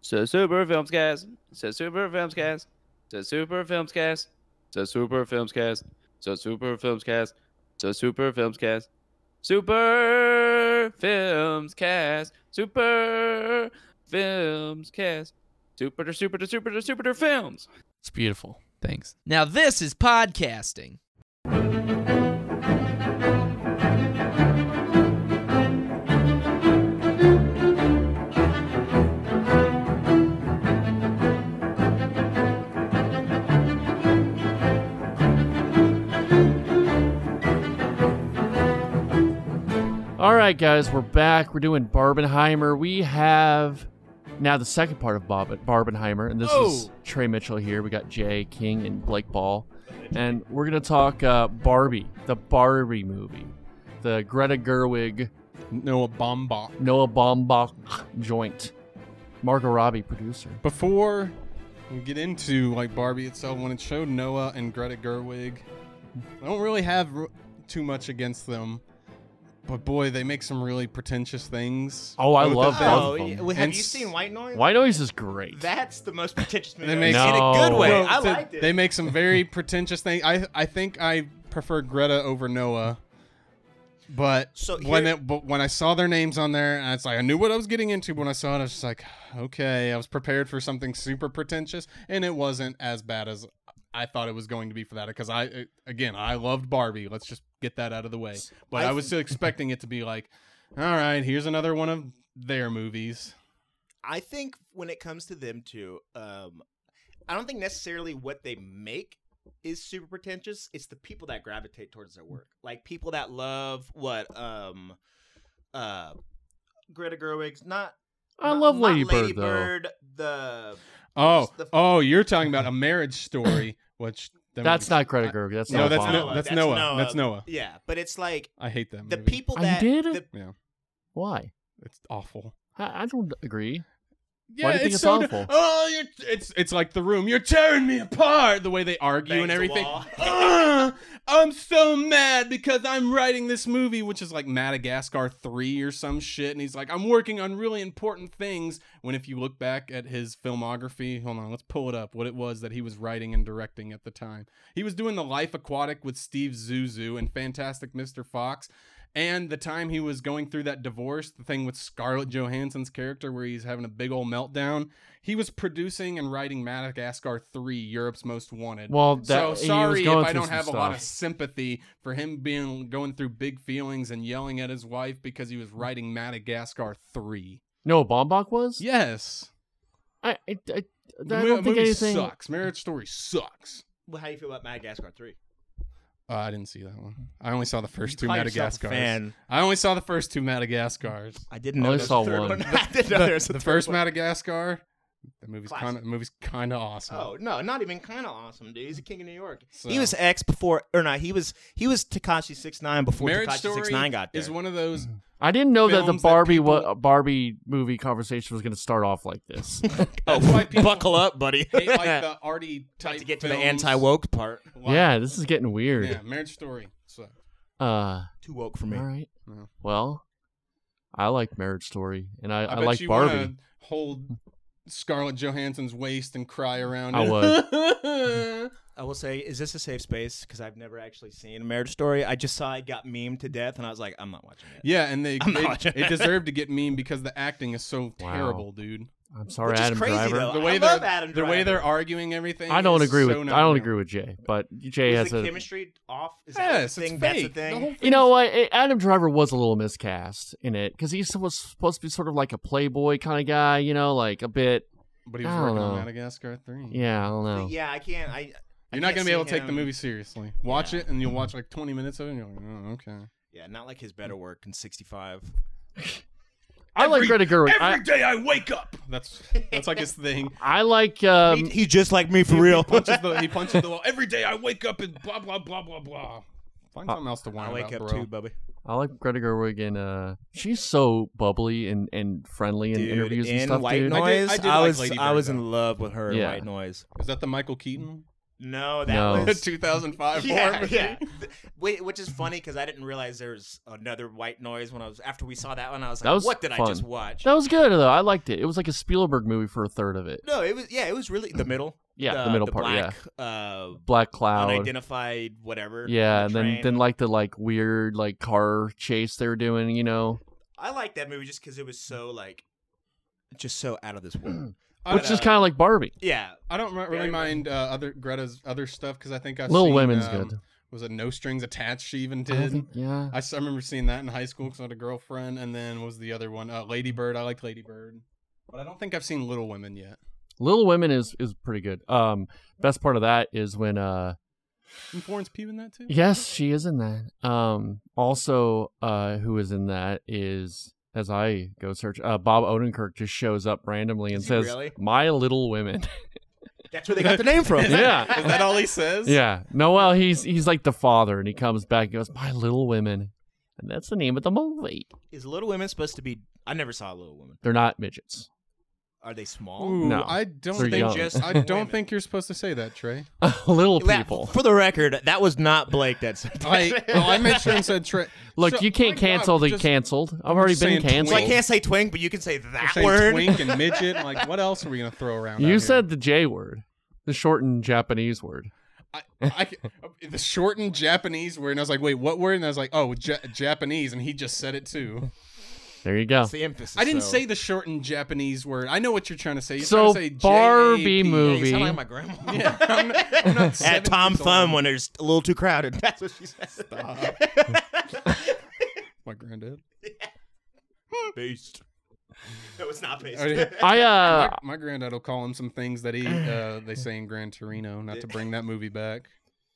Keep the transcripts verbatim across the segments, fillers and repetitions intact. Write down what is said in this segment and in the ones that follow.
So Super Films Cast. So Super Films Cast. So Super Films Cast. So Super Films Cast. So Super Films Cast. So Super Films Cast. Super Films Cast. Super Films Cast. Super super super super films. It's beautiful. Thanks. Now this is podcasting. All right, guys, we're back. We're doing Barbenheimer. We have now the second part of Bob- Barbenheimer, and this Oh. is Trey Mitchell here. We got Jay King and Blake Ball, and we're gonna talk uh, Barbie, the Barbie movie, the Greta Gerwig, Noah Baumbach. Noah Baumbach joint, Margot Robbie producer. Before we get into like Barbie itself, when it showed Noah and Greta Gerwig, I don't really have r- too much against them. But boy, they make some really pretentious things. Oh, I Both love of both them. of Oh, them. yeah. Well, have And you s- seen White Noise? White Noise is great. That's the most pretentious movie They I've make- seen in a good No. way. Well, I to- liked it. They make some very pretentious things. I I think I prefer Greta over Noah. But So when here- it, but when I saw their names on there, and it's like I knew what I was getting into. But when I saw it, I was just like, okay, I was prepared for something super pretentious, and it wasn't as bad as I thought it was going to be for that. Because I, again, I loved Barbie. Let's just get that out of the way. But I I was still expecting it to be like, all right, here's another one of their movies. I think when it comes to them too, um, I don't think necessarily what they make is super pretentious. It's the people that gravitate towards their work, like people that love what um, uh, Greta Gerwig's not. I not- love not Lady Bird, Lady though. Bird, the Oh, the- oh, you're talking about A Marriage Story, which that That's movie's- not Greta I- Gerwig. That's No, Noah that's Baumbach. no- that's Noah. That's Noah. Yeah, but it's like I hate that the movie. people Oh, you that did? the- Yeah, Why? it's awful. I, I don't agree. Yeah, Why do you think it's so, awful? Oh, you're, it's it's like The Room. You're tearing me apart. The way they argue Bangs and the everything. wall. Ah, I'm so mad because I'm writing this movie, which is like Madagascar three or some shit. And he's like, I'm working on really important things. When if you look back at his filmography, hold on, let's pull it up. What it was that he was writing and directing at the time. He was doing The Life Aquatic with Steve Zissou and Fantastic Mister Fox. And the time he was going through that divorce, the thing with Scarlett Johansson's character where he's having a big old meltdown, he was producing and writing Madagascar three, Europe's Most Wanted. Well, that, so he was sorry if going I through don't some have a lot of stuff. sympathy for him being going through big feelings and yelling at his wife because he was writing Madagascar three. Noah Baumbach was? Yes. I, I, I, I The don't mo- think movie anything. sucks. Marriage Story sucks. Well, how do you feel about Madagascar three? Uh, I didn't see that one. I only saw the first two Call yourself a Madagascars. fan. I only saw the first two Madagascars. I didn't I know only there was saw a third one. one. I didn't know there was a The third first one. Madagascar, the movie's Classic. kind of movie's kind of awesome. Oh no, not even kind of awesome, dude. He's a king of New York. So- He was X before, or not? He was he was Tekashi six nine before Marriage Tekashi Story six nine got there. is one of those. I didn't know that the films that Barbie people- wa- Barbie movie conversation was going to start off like this. That's why people Buckle up, buddy. hate like the arty type About to get to the films. anti woke part. Wow. Yeah, this is getting weird. Yeah, Marriage Story. So, Uh, Too woke for me. all right. No. Well, I like Marriage Story, and I, I, I, bet like you Barbie. wanna hold Scarlett Johansson's waist and cry around I it. I will say, is this a safe space? Because I've never actually seen a Marriage Story. I just saw it got memed to death, and I was like, I'm not watching it. Yeah, and they I'm not it, watching it it. deserved to get memed because the acting is so Wow. terrible, dude. I'm sorry, Which is Adam crazy, Driver. though. The I way love they're Adam the way Driver. they're arguing everything. I don't is agree so with not I don't real. agree with Jay, but Jay Is has the a. chemistry off? Is that Yes, the thing? it's That's fake. the thing. The whole You know what? It- Adam Driver was a little miscast in it because he was supposed to be sort of like a playboy kind of guy, you know, like a bit. But he was I don't working on know. Madagascar three. Yeah, I don't know. Yeah, I can't. I. I You're not can't gonna be see able to take the him- movie seriously. Watch Yeah. it, and you'll watch like twenty minutes of it, and you're like, oh, okay. Yeah, not like his better work in sixty-five. I like Greta Gerwig. Every I, day I wake up. That's that's like his thing. I like. Um, He- he's just like me for He- real. He punches the he punches the wall. Every day I wake up and blah blah blah blah blah. Find Uh, something else to whine I wake about, up bro. too, Bubby. I like Greta Gerwig, and uh, she's so bubbly and, and friendly in Dude, interviews and in stuff, White dude. Noise, I I, did- I did like was Lady I Bird, was though. in love with her Yeah. in White Noise. Is that the Michael Keaton? No, that No. was two thousand five horror yeah, movie. yeah. Wait, which is funny because I didn't realize there was another white noise when I was after we saw that one. I was like, That was "What did fun. I just watch?" That was good though. I liked it. It was like a Spielberg movie for a third of it. No, it was yeah, it was really the middle. Yeah, the middle part, Black, yeah, uh, Black Cloud. unidentified whatever. Yeah, on and the then train. then like the like weird like car chase they were doing. You know, I liked that movie just because it was so like, just so out of this world. which But, is uh, kind of like Barbie. Yeah, I don't mi- really Very mind uh, other Greta's other stuff because I think I've Little seen, Women's um, good. Was it No Strings Attached? She even I did. think, yeah. I, s- I remember seeing that in high school because I had a girlfriend, and then what was the other one? Uh, Lady Bird. I liked Lady Bird, but I don't think I've seen Little Women yet. Little Women is is pretty good. Um, best part of that is when uh, And Florence Pugh in that too. yes, she is in that. Um, also, uh, who is in that is as I go search, uh, Bob Odenkirk just shows up randomly and Is he says, really? "My Little Women." that's where they got the name from. Yeah. Is that all he says? Yeah. No, well, he's he's like the father, and he comes back and goes, "My Little Women," and that's the name of the movie. Is Little Women supposed to be? I never saw Little Women. They're not midgets. Are they small? Ooh, No. I don't They're think young. just I don't women. think you're supposed to say that, Trey. Little Yeah, people. For the record, that was not Blake that said that. I well, I made sure and said Trey. Look, So- you can't my God, cancel the just- canceled. I've I'm already just been saying So canceled. I can't say twink, but you can say You're that saying word. twink and midget. Like, what else are we gonna throw around? out You here? said the J word, the shortened Japanese word. I, I, the shortened Japanese word, and I was like, wait, what word? And I was like, oh, ja- Japanese, and he just said it too. There you go. That's the emphasis. I didn't so. say the shortened Japanese word. I know what you're trying to say. You're So, trying to say Barbie J A P. Yeah, movie. you sound like my grandma. Yeah, I'm not, I'm not At seven Tom years Thumb old. when there's a little too crowded. That's what she said. Stop. My granddad. Based. No, it's not based. Oh, yeah. I uh, my, my granddad will call him some things that he uh, they say in Gran Torino. Not to bring that movie back.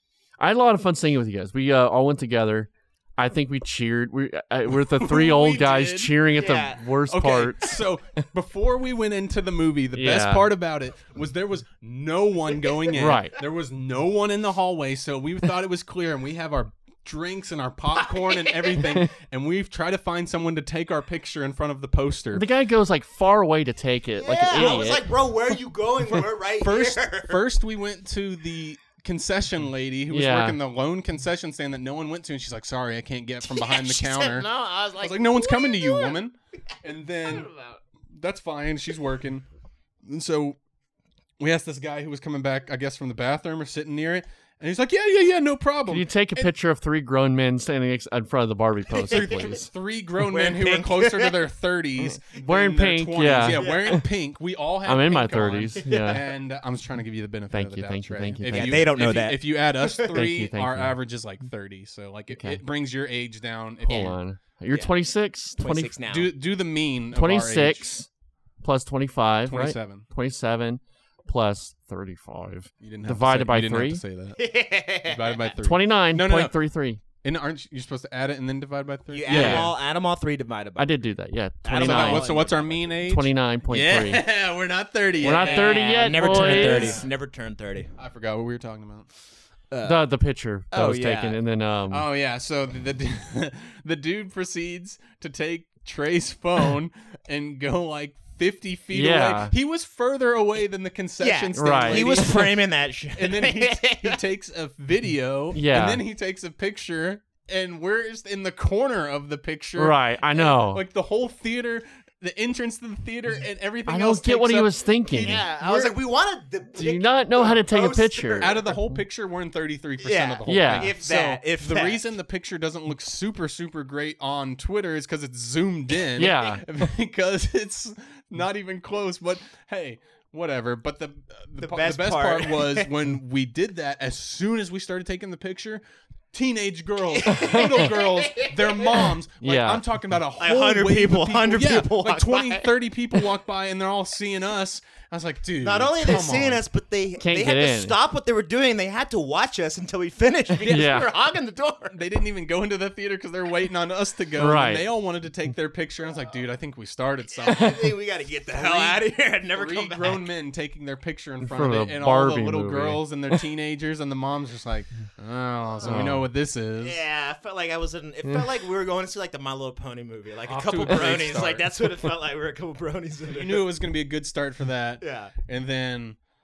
I had a lot of fun singing with you guys. We uh, all went together. I think we cheered. We uh, we're the three old We guys did. cheering at Yeah. the worst Okay, parts. so before we went into the movie, the best Yeah. part about it was there was no one going in. Right. There was no one in the hallway, so we thought it was clear, and we have our drinks and our popcorn and everything, and we've tried to find someone to take our picture in front of the poster. The guy goes like far away to take it, like an Yeah, idiot. I was like, bro, where are you going? We're right First, here. first we went to the concession lady who was Yeah. working the lone concession stand that no one went to, and she's like, "Sorry, I can't get from behind the She said counter." no, I was I like, was like, "No one's "What are coming to you, doing?" woman." And then that's fine. She's working. And so we asked this guy who was coming back, I guess, from the bathroom or sitting near it. And he's like, yeah, yeah, yeah, no problem. Can you take a picture of three grown men standing ex- in front of the Barbie poster, please? Three grown Wearing men who were pink. closer to their thirties. Wearing than their pink, twenties. yeah. Yeah, wearing pink. We all have I'm in my pink on. thirties. Yeah. And I'm just trying to give you the benefit Thank of the you, doubt, thank you, Trey. thank you, If thank you. They don't know if that. if you add us three, you, thank our you. average is like thirty. So like it, Okay. it brings your age down. If Hold you on. You're Yeah. twenty-six? twenty-six now. do do the mean. of our age. twenty-six plus twenty-five, right? twenty-seven. twenty-seven plus thirty-five. You didn't have Divided to say, by you didn't three? Have to say that. Divided by three. twenty-nine No, no, no. point three three. And aren't you supposed to add it and then divide by three? You add Yeah. them all, add them all three divided by. I did do that, yeah. Add 'em So, all. twenty-nine. what- so what's our mean age? twenty-nine point three. Yeah, we're not thirty yet. We're not thirty Yeah, yet, Never boys. turned thirty. Never turned thirty. I forgot what we were talking about. The the picture that Oh, was yeah. taken, and then um, Oh yeah, so the the, the dude proceeds to take Trey's phone and go like fifty feet Yeah. away. He was further away than the concession Yeah, stand. right. lady. He was framing that shit. and then he, he takes a video. Yeah. And then he takes a picture, and we're just in the corner of the picture. right, I know. Like the whole theater, the entrance to the theater, and everything I else. don't get what takes he up- was thinking. yeah, I was We're- like, we wanted the. Do you not know how to take a poster. picture? Out of the whole picture, we're in thirty-three percent Yeah. of the whole Yeah. thing. If so that, if the that. reason the picture doesn't look super, super great on Twitter is because it's zoomed in. Yeah. because it's not even close. But hey, whatever. But the the, The pa- best the best part- part was when we did that. As soon as we started taking the picture. Teenage girls, little girls, their moms. Like, Yeah. I'm talking about a Like whole one hundred wave of people, people. one hundred yeah, people like walk twenty, by. thirty people walk by, and they're all seeing us. I was like, dude. Not only are they come seeing on. us, but they Can't they get had to in. stop what they were doing. They had to watch us until we finished because Yeah. we were hogging the door. They didn't even go into the theater because they're waiting on us to go. Right. And they all wanted to take their picture. And I was like, dude, I think we started I something. think we got to get the hell Three- out of here and never Three come back. grown men taking their picture in front front of of it, a and all the Barbie little movie. girls and their teenagers, and the mom's just like, oh, so we Oh. know what this is. Yeah, I felt like I was in. It felt like we were going to see like the My Little Pony movie, like a Off couple to a great bronies. start. Like that's what it felt like. We were a couple bronies. In You it. knew it was going to be a good start for that. Yeah. And then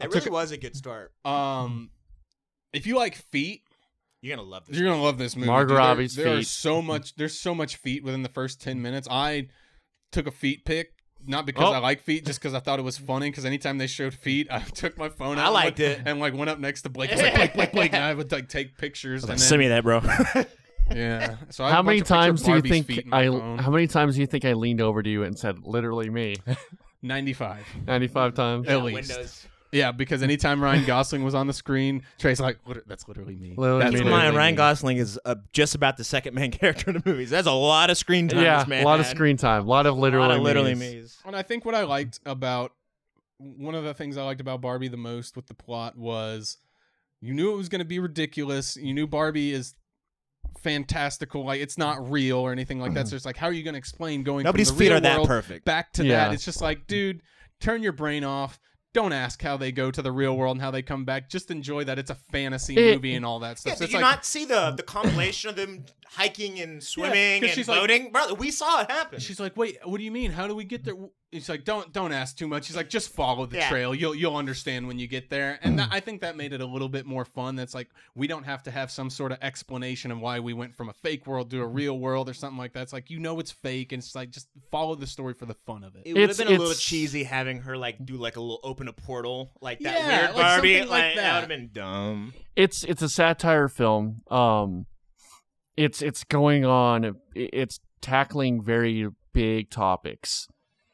It took really it- was a good start. Um, if you like feet, You're gonna love this. you're gonna love this movie. Margot dude. There- Robbie's there are feet. so much. There's so much feet within the first ten minutes. I took a feet pick. Not because Oh. I like feet, just because I thought it was funny. Because anytime they showed feet, I took my phone out. I and liked went- it. and like went up next to Blake. I was like, Blake, Blake, Blake. And I would like take pictures. And then, Send me that, bro. yeah. So I have How a many bunch of pictures times of do you Barbie's think feet in my I? phone. How many times do you think I leaned over to you and said, "Literally me"? ninety-five. Ninety-five times. At least. Windows. Yeah, because anytime Ryan Gosling was on the screen, Trey's like, "Lit- "That's literally me." Literally That's me. Keep in Literally mind, Ryan me. Gosling is uh, just about the second main character in the movies. That's a lot of screen time. Yeah, this man a lot of had. screen time. A lot of A literally. lot of literally me's. me's. And I think what I liked about one of the things I liked about Barbie the most with the plot was you knew it was going to be ridiculous. You knew Barbie is fantastical. Like it's not real or anything like that. So it's like, how are you going to explain going Nobody's from the feet real are that world perfect. back to Yeah. that? It's just like, dude, turn your brain off. Don't ask how they go to the real world and how they come back. Just enjoy that it's a fantasy It- movie and all that stuff. Yeah, So did it's you like, not see the the compilation of them hiking and swimming 'cause and she's like- boating? Brother, we saw it happen. she's like, wait, what do you mean? How do we get there? It's like, don't don't ask too much. He's like, just follow the Yeah. trail. You'll you'll understand when you get there. And that, I think that made it a little bit more fun. That's like we don't have to have some sort of explanation of why we went from a fake world to a real world or something like that. It's like you know it's fake, and it's like just follow the story for the fun of it. It would have It's- been a little it's- cheesy having her like do like a little open a portal like that Yeah, weird like Barbie. something like that that. would have been dumb. It's it's a satire film. Um, it's it's going on. it- It's tackling very big topics,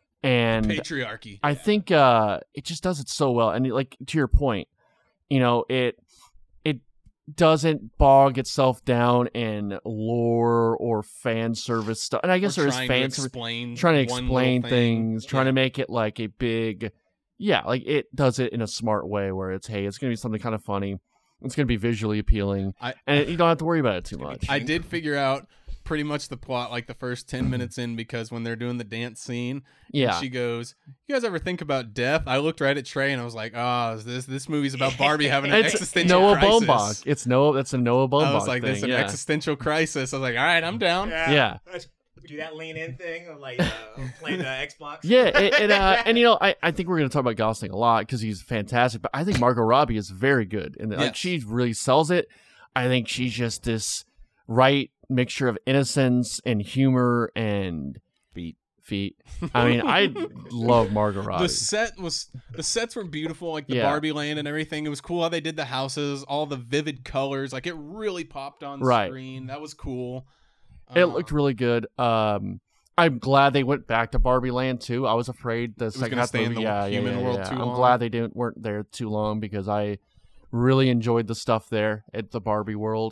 and Patriarchy. I think uh, it just does it so well. And like to your point, you know, it it doesn't bog itself down in lore or fan service stuff. And I guess Or there is trying fan to service, explain trying to one explain little thing. things, trying Yeah. to make it like a big, yeah, like it does it in a smart way where it's, hey, it's gonna be something kind of funny. It's gonna be visually appealing, I- and you don't have to worry about it too gonna be much. I did figure out pretty much the plot like the first ten minutes in because when they're doing the dance scene, Yeah, she goes, "You guys ever think about death?" I looked right at Trey and I was like, "Oh, is this this movie's about Barbie having an it's existential Noah crisis." Baumbach. It's Noah. That's a Noah Baumbach I was like, thing. "This is an yeah. existential crisis." I was like, "All right, I'm down." Yeah. Let's do that lean in thing of like uh, playing the Xbox. Yeah, it, it, uh, and you know, I, I think we're going to talk about Gosling a lot because he's fantastic. But I think Margot Robbie is very good, and like Yes. she really sells it. I think she's just this right mixture of innocence and humor and Feet. Feet. I mean, I love Margot Robbie. The set was the sets were beautiful, like the Yeah. Barbie land and everything. It was cool how they did the houses, all the vivid colors. Like it really popped on Right. screen. That was cool. It Uh, looked really good. Um, I'm glad they went back to Barbie Land too. I was afraid the second gonna half stay in movie, the yeah, yeah, human yeah, world yeah. too I'm long. glad they didn't weren't there too long because I really enjoyed the stuff there at the Barbie world.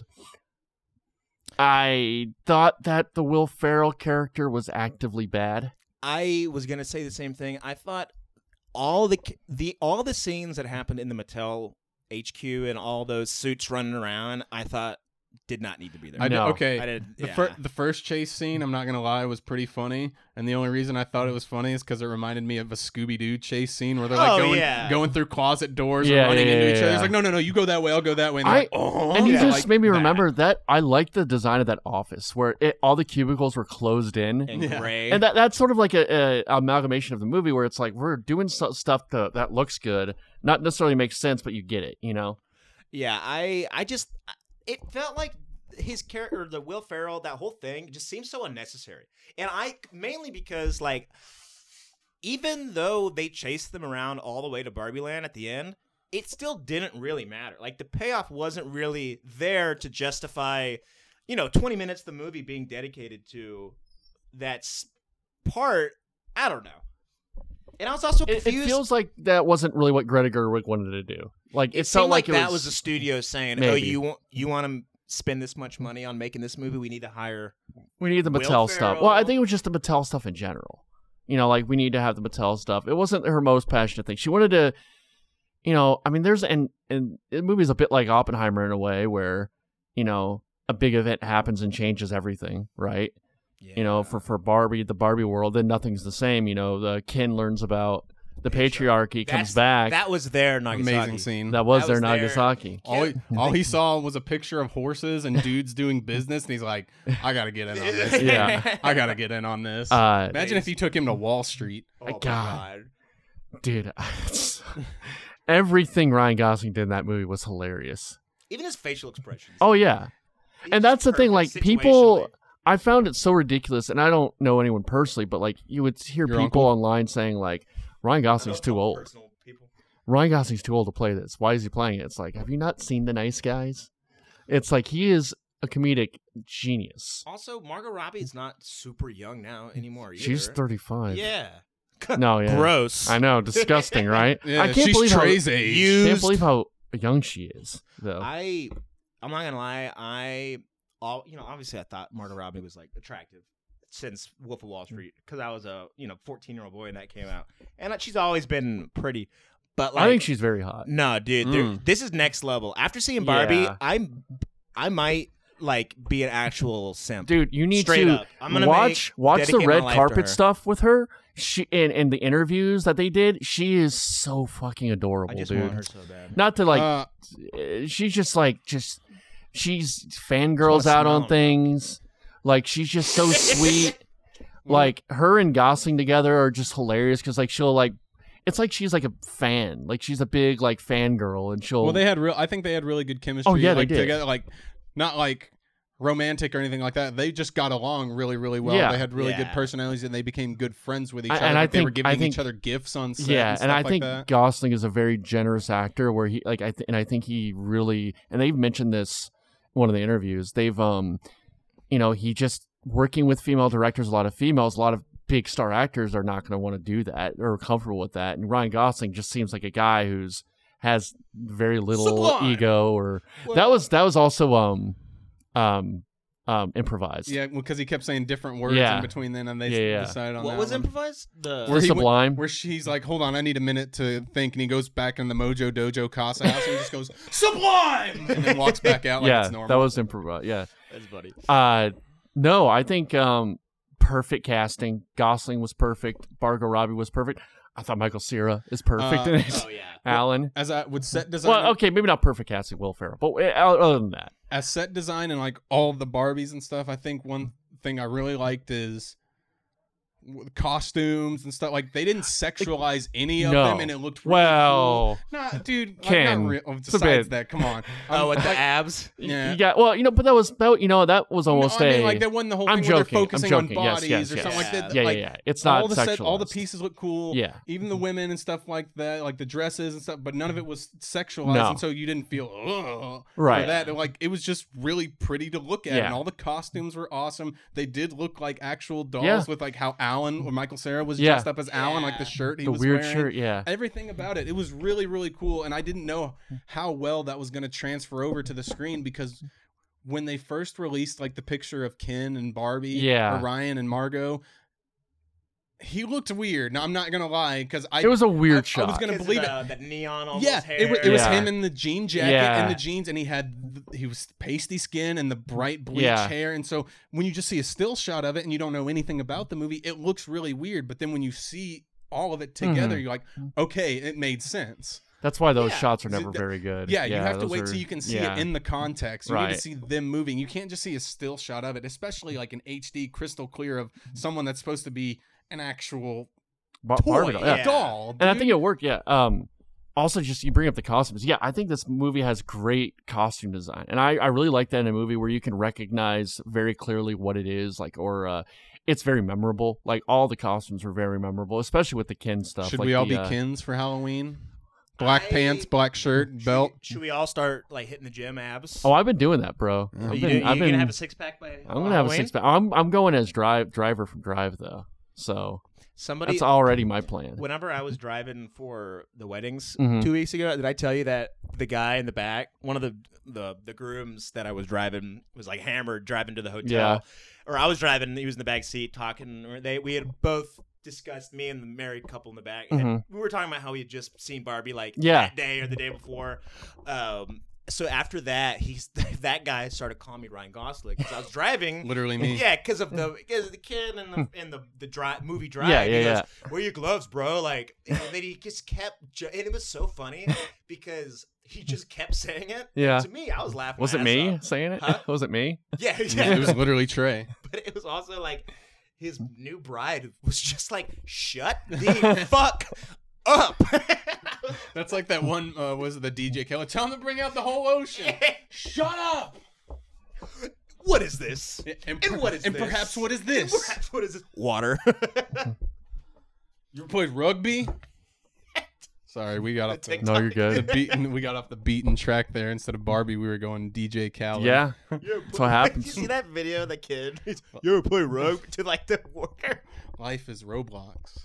I thought that the Will Ferrell character was actively bad. I was gonna say the same thing. I thought all the the all the scenes that happened in the Mattel H Q and all those suits running around, I thought did not need to be there. I did, No. okay. I did. The, yeah. fir- the first chase scene, I'm not gonna lie, was pretty funny, and the only reason I thought it was funny is because it reminded me of a Scooby Doo chase scene where they're like Oh, going yeah. going through closet doors Yeah, and running yeah, into yeah, each other. yeah. It's like, no, no, no, you go that way, I'll go that way. And, I- they're like, oh, And you yeah, just like made me that. remember that I liked the design of that office where it, all the cubicles were closed in. and Yeah. gray. And that that's sort of like a, a amalgamation of the movie where it's like we're doing so, stuff to, that looks good, not necessarily makes sense, but you get it, you know? Yeah, I I just it felt like his character, the Will Ferrell, that whole thing just seems so unnecessary. And I mainly because like even though they chased them around all the way to Barbie Land at the end, it still didn't really matter. Like the payoff wasn't really there to justify, you know, twenty minutes of the movie being dedicated to that s- part. I don't know. And I was also It, confused. it feels like that wasn't really what Greta Gerwig wanted to do. Like it, it felt seemed like, like, it that was, was the studio saying, "Oh, Maybe. you want you want to spend this much money on making this movie? We need to hire." we need the Will Mattel stuff. Well, I Ferrell. think it was just the Mattel stuff in general. You know, like we need to have the Mattel stuff. It wasn't her most passionate thing. She wanted to, you know, I mean, there's and and the movie's a bit like Oppenheimer in a way where, you know, a big event happens and changes everything, right? You know, for for Barbie, the Barbie world, then nothing's the same. You know, the Ken learns about the patriarchy, comes That's- back. That was there, Nagasaki. amazing scene. that was that their was there. Nagasaki. all, he, all he saw was a picture of horses and dudes doing business, and he's like, I gotta get in on this. Yeah. I gotta get in on this. Uh, Imagine if you took him to Wall Street. Oh my God. god. dude, it's- everything Ryan Gosling did in that movie was hilarious. Even his facial expressions. Oh yeah, He's and that's the thing. perfect Like people, situationally. I found it so ridiculous, and I don't know anyone personally, but like you would hear Your people uncle? online saying like Ryan I Gosling's don't too know old. personal people. Ryan Gosling's too old to play this. Why is he playing it? It's like, have you not seen The Nice Guys? It's like he is a comedic genius. Also, Margot Robbie is not super young now anymore. Either. She's thirty-five. Yeah. No, yeah. Gross. I know, disgusting, right? Yeah, I can't she's believe how, Trey's age. You- can't believe how young she is, though. I, I'm not gonna lie. I, all you know, obviously, I thought Margot Robbie was like attractive since Wolf of Wall Street because I was a you know fourteen year old boy and that came out, and she's always been pretty. But like, I think she's very hot. no, dude, there- Mm. this is next level. After seeing Barbie, Yeah. I'm, I might like be an actual simp. Dude, you need Straight to up. I'm gonna watch make- watch the dedicate my red life to carpet her. stuff with her. She and, and the interviews that they did, she is so fucking I adorable, just dude. want her so bad. Not to like, Uh, uh, she's just like just she's fangirls wanna out smell on 'em. things. Like she's just so sweet. Like her and Gosling together are just hilarious because like she'll like, it's like she's like a fan. Like she's a big like fangirl, and she'll. well, they had real. I think they had really good chemistry. Oh, yeah, they like, did. Together, like not like romantic or anything like that. They just got along really, really well. Yeah. They had really good Yeah. personalities, and they became good friends with each I- other. and I like, they were think- giving I think- each other gifts on set. Yeah, and, and, stuff I like think that. Gosling is a very generous actor. Where he like I th- and I think he really and they've mentioned this in one of the interviews. They've um, you know, he just working with female directors. A lot of females, a lot of big star actors are not going to want to do that or comfortable with that. And Ryan Gosling just seems like a guy who's has very little Sublime. ego. Or that Well- was that was also um, um, um, improvised. Yeah, because he kept saying different words Yeah. in between then, and they Yeah, yeah. decided on What that was one. improvised? The The Where he went- Sublime. Where she's like, hold on, I need a minute to think, and he goes back in the Mojo Dojo Casa house and he just goes, Sublime! And then walks back out like yeah, it's normal. that was improvised. Yeah. That's funny. Uh, no, I think um, perfect casting. Gosling was perfect. Margot Robbie was perfect. I thought Michael Cera is perfect Uh, in it. Oh yeah. Alan. As I would set design, Well, okay, maybe not perfect casting, Will Ferrell, but uh, other than that, as set design and like all the Barbies and stuff, I think one thing I really liked is w- costumes and stuff. Like they didn't sexualize any of no. them, and it looked really well, cool. Nah, dude, like, Ken, not real. oh, it's a Besides bit- that, come on. Oh, I'm- with the like, abs. y- Yeah. you got well, you know, but that was that, you know, that was almost no, I a. mean, like that wasn't the whole I'm thing where joking, they're I'm focusing joking, on yes, bodies yes, or yes. something like that. yeah, like, yeah, yeah. It's not all the set, all the sexualized. pieces look cool. Yeah. Even the women and stuff like that, like the dresses and stuff, but none of it was sexualized, No. and so you didn't feel ugh, Right. or that. Like it was just really pretty to look at, Yeah. and all the costumes were awesome. They did look like actual dolls Yeah. with like how Alan or Michael Cera was Yeah. dressed up as Alan, like the Yeah. shirt he The was weird wearing. shirt, yeah. Everything about it, it was really, really cool, and I didn't know how well that was going to transfer over to the screen because when they first released like the picture of Ken and Barbie, Yeah. or Ryan and Margot, he looked weird. Now I'm not gonna lie, because I It was a weird I- I shot. was gonna Because believe the, That neon almost yeah, hair. it, was, it was Yeah. him in the jean jacket Yeah. and the jeans, and he had he was pasty skin and the bright bleach Yeah. hair. And so when you just see a still shot of it and you don't know anything about the movie, it looks really weird. But then when you see all of it together, Mhm. you're like, okay, it made sense. That's why those Yeah. shots are So never that- very good. Yeah, you have to those wait are- till you can see yeah. it in the context. You need Right. to see them moving. You can't just see a still shot of it, especially like an H D crystal clear of someone that's supposed to be an actual Bar- toy, Barbie doll, yeah. yeah. doll. And I dude. think it worked. Yeah. Um. Also, just you bring up the costumes. Yeah, I think this movie has great costume design, and I, I really like that in a movie where you can recognize very clearly what it is, like, or uh, it's very memorable. Like all the costumes were very memorable, especially with the Ken stuff. Should like we all the, be uh, Kens for Halloween? Black I- pants, black shirt, Should belt. We, should we all start like hitting the gym abs? Oh, I've been doing that, bro. Yeah. I've Are you, been. doing- you I've been. gonna have a six pack by? I'm gonna have a six pack. I'm I'm going as drive driver from Drive though, so Somebody. that's already my plan. Whenever I was driving for the weddings Mhm. two weeks ago, did I tell you that the guy in the back, one of the the the grooms that I was driving, was like hammered driving to the hotel? Yeah. Or I was driving, he was in the back seat talking. Or they we had both discussed, me and the married couple in the back. And Mhm. we were talking about how we had just seen Barbie like Yeah. that day or the day before. Um, so after that, he's that guy started calling me Ryan Gosling because I was driving. Literally me. Yeah, because of the because of the kid and the and the the dri- movie Drive. Yeah, He yeah, goes, "Where are your gloves, bro?" Like, and then he just kept, ju- and it was so funny because he just kept saying it. Yeah. To me, I was laughing. Was my it ass me off. saying it? Huh? Was it me? Yeah, It yeah. was literally Trey. But it was also like his new bride was just like, "Shut the fuck up." That's like that one. Uh, was it the D J Khaled? Tell him to bring out the whole ocean. Shut up. What is this? And, And what is and this? perhaps what is And this? perhaps what is this? Water. You ever played rugby? Sorry, we got off the, No, you're the good. beaten. We got off the beaten track there. Instead of Barbie, we were going D J Khaled. Yeah, You ever that's play- what happens. You see that video of the kid? He's, you ever play rogue to like the worker? Life is Roblox.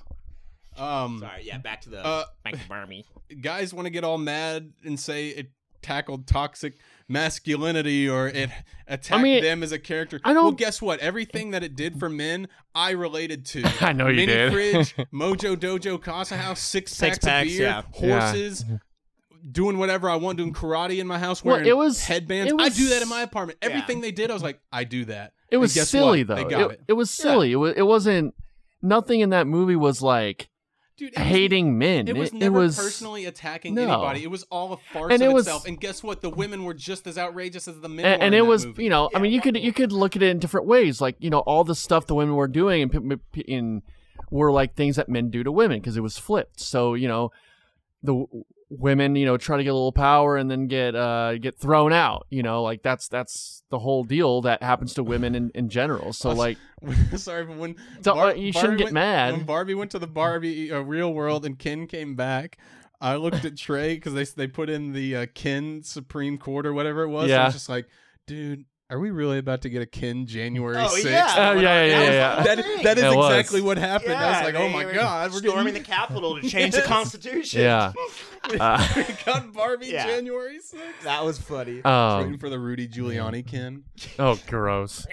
Um, Sorry, yeah. Back to the Uh, back to Barbie. guys want to get all mad and say it tackled toxic masculinity or it attacked mean, them as a character. I don't- Well, guess what? Everything that it did for men, I related to. I know you Mini did. fridge, Mojo Dojo, Casa House, six, Six packs, packs, of beer, yeah. horses. Doing whatever I want, doing karate in my house, Well, wearing it was- headbands. it I was- do that in my apartment. Yeah. Everything they did, I was like, I do that. It was And guess silly what? though. They got it, it. it was silly. It was. It wasn't. Nothing in that movie was like Dude, it was- hating men. It was it, never was personally attacking no. anybody. It was all a farce And of it was- itself. And guess what? The women were just as outrageous as the men and, were. and in it that was, movie. you know, I mean, you could you could look at it in different ways. Like, you know, all the stuff the women were doing and p- p- in were like things that men do to women because it was flipped. So, you know, the w- women, you know, try to get a little power and then get uh get thrown out. You know, like that's that's the whole deal that happens to women in, in general. So, like, Sorry, but when So, Bar- uh, you shouldn't Barbie get went- mad. When Barbie went to the Barbie uh, real world and Ken came back, I looked at Trey because they they put in the uh, Ken Supreme Court or whatever it was. Yeah. I was just like, dude, are we really about to get a Ken January Oh, sixth? yeah. Oh, yeah, yeah, yeah, yeah. That, that is It was. exactly what happened. I was like, oh my they god, were we're storming getting... the Capitol to change the Yes. Constitution. yeah. Uh, we got Barbie Yeah. January sixth. that was funny. Waiting um, for the Rudy Giuliani Ken. oh, gross.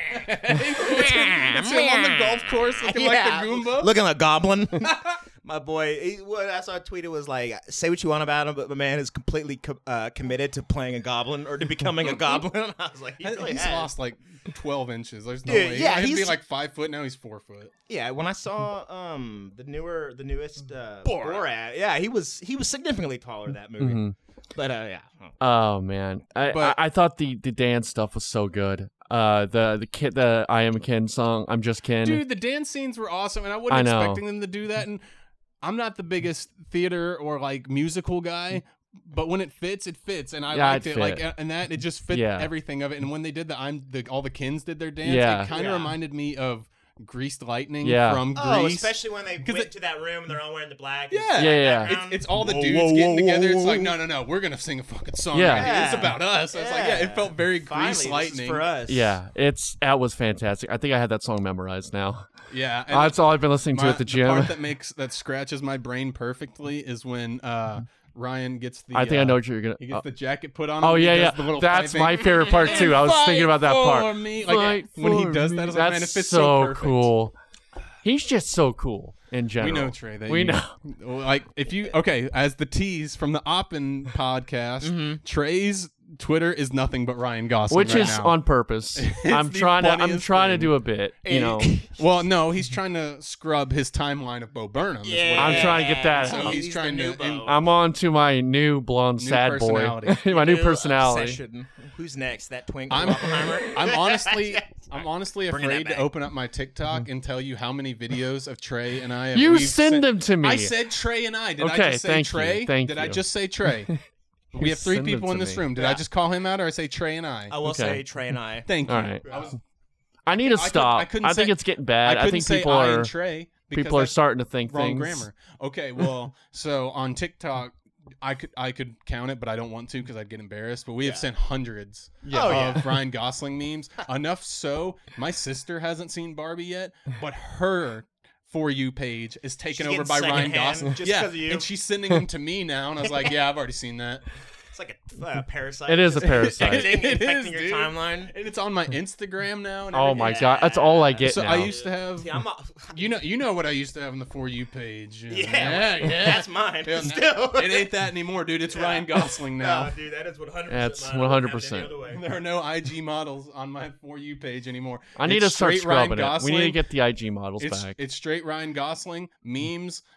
It's him on the golf course looking like the Goomba. Looking like a goblin. My boy, he, what I saw a tweet, it was like, say what you want about him, but my man is completely co- uh, committed to playing a goblin or to becoming a goblin. I was like, he really he's has. lost like twelve inches. There's no Dude, way. yeah, Yeah, he'd be he's- like five foot. Now he's four foot. Yeah, when I saw um the newer, the newest uh, Borat. Borat, yeah, he was he was significantly taller in that movie. Mhm. But uh, yeah, Oh man, I, But- I I thought the the dance stuff was so good. Uh, the the kid, the I Am Ken song, I'm Just Ken. Dude, the dance scenes were awesome, and I wasn't I know. expecting them to do that. And I'm not the biggest theater or like musical guy, but when it fits, it fits, and I Yeah, liked it it. Like, fit. and that it just fit Yeah. everything of it. And when they did the I'm the all the Kens did their dance, Yeah. it kind of Yeah. reminded me of Greased Lightning Yeah. from oh, Grease. especially when they went it- to that room and they're all wearing the black. Yeah. and Yeah, yeah. It's, background. it's all the Whoa, dudes whoa, getting whoa, together. whoa, It's like, whoa. no, no, no, we're gonna sing a fucking song. Yeah. right here. It's about us. I was like, yeah, it felt very Finally, Grease this is Lightning. for us. Yeah, it's that was fantastic. I think I had that song memorized now. Yeah, and That's all I've been listening to my- at the gym. part that makes that scratches my brain perfectly is when uh, Ryan gets the. I think uh, I know what you're gonna. He gets oh, the jacket put on. oh him, he yeah, does yeah. the little That's fight my thing. favorite part too. I was thinking about that Fight part. for me. Like, Fight when he for does me. that, I was like, man, it That's fits so perfect. cool. He's just so cool in We general. know Trey. That We you, know. Like if you okay, as the tease from the Oppen podcast, Mm-hmm. Trey's Twitter is nothing but Ryan Gosling. Which right is now. on purpose. I'm the trying to. I'm funniest trying to thing. do a bit. You know, Well, no, he's trying to scrub his timeline of Bo Burnham. is what Yeah. it I'm is. trying to get that So out. he's the trying new to- Bo. I'm on to my new blonde New sad personality. boy. my new New personality. obsession. Who's next? That twink I'm, Oppenheimer? I'm honestly, I'm honestly Bringing that afraid to back. open up my TikTok and tell you how many videos of Trey and I. Have You we've send sent- them to me. I said Trey and I. Did I Okay, just say thank you, Trey? thank Did I you. just say Trey? We have three Send them people in to this me. room. Did Yeah. I just call him out or I say Trey and I? I will Okay. say Trey and I. Thank you. All right. I, was, I need to I could- stop. I I, couldn't think say- it's getting I bad. I, couldn't think say people I are and Trey because people are that's starting to think wrong things. grammar. Okay, well, so on TikTok, I could I could count it, but I don't want to because I'd get embarrassed. But we have Yeah. sent hundreds Yeah. Oh, of yeah. Ryan Gosling memes. Enough so my sister hasn't seen Barbie yet, but her For You page is taken She's over getting by Ryan secondhand Gosling. just yeah, 'cause of you. and she's sending them to me now, and I was like, yeah, I've already seen that. It's like a uh, parasite. It is a parasite. Infecting, It infecting is, your dude. timeline. And it's on my Instagram now. And Oh everything. my god, that's all I get So now. I used to have. See, I'm a, You know, you know what I used to have on the For You page. yeah, yeah. that's mine. Yeah, Still, it ain't that anymore, dude. It's Yeah. Ryan Gosling now. No, dude, that is one hundred. That's mine. I wouldn't have it any one hundred percent. other way. There are no I G models on my For You page anymore. I need It's to start straight Ryan scrubbing it. We need to Gosling. get the I G models It's, back. it's straight Ryan Gosling memes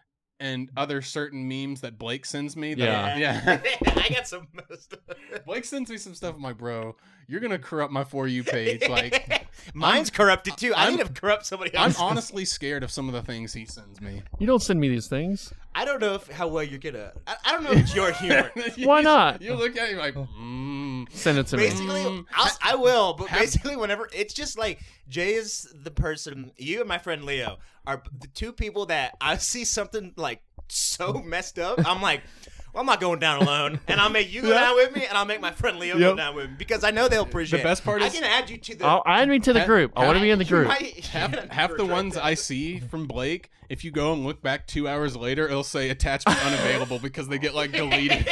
and other certain memes that Blake sends me. That Yeah. are- yeah. I got some stuff. Blake sends me some stuff. I'm like, bro, you're gonna corrupt my For You page. Like, Mine's corrupted too. I I'm- need to corrupt somebody I'm else. honestly scared of some of the things he sends me. You don't send me these things. I don't know if how well you're gonna. I, I don't know if it's your humor. Why not? You look at it like, mm. Send it to me. Basically, Mm. I'll, I will, but Have- basically, whenever it's just like Jay is the person, you and my friend Leo are the two people that I see something like so messed up. I'm like, well, I'm not going down alone, and I'll make you go Yeah. down with me, and I'll make my friend Leo go Yep. down with me because I know they'll appreciate. The best part it. is- I can add you to the. I'll add me to the Ha- group. I want to be in the You group. might- half, yeah, half the right ones there. I see from Blake, if you go and look back two hours later, it'll say attachment unavailable because they get like deleted.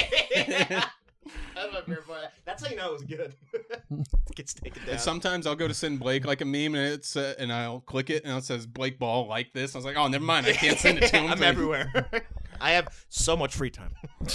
I love your boy. That's how you know it was good. It gets taken down. And sometimes I'll go to send Blake like a meme and it's uh, and I'll click it and it says Blake Ball like this. I was like, oh, never mind, I can't send it to him. I'm So- everywhere. I have so much free time.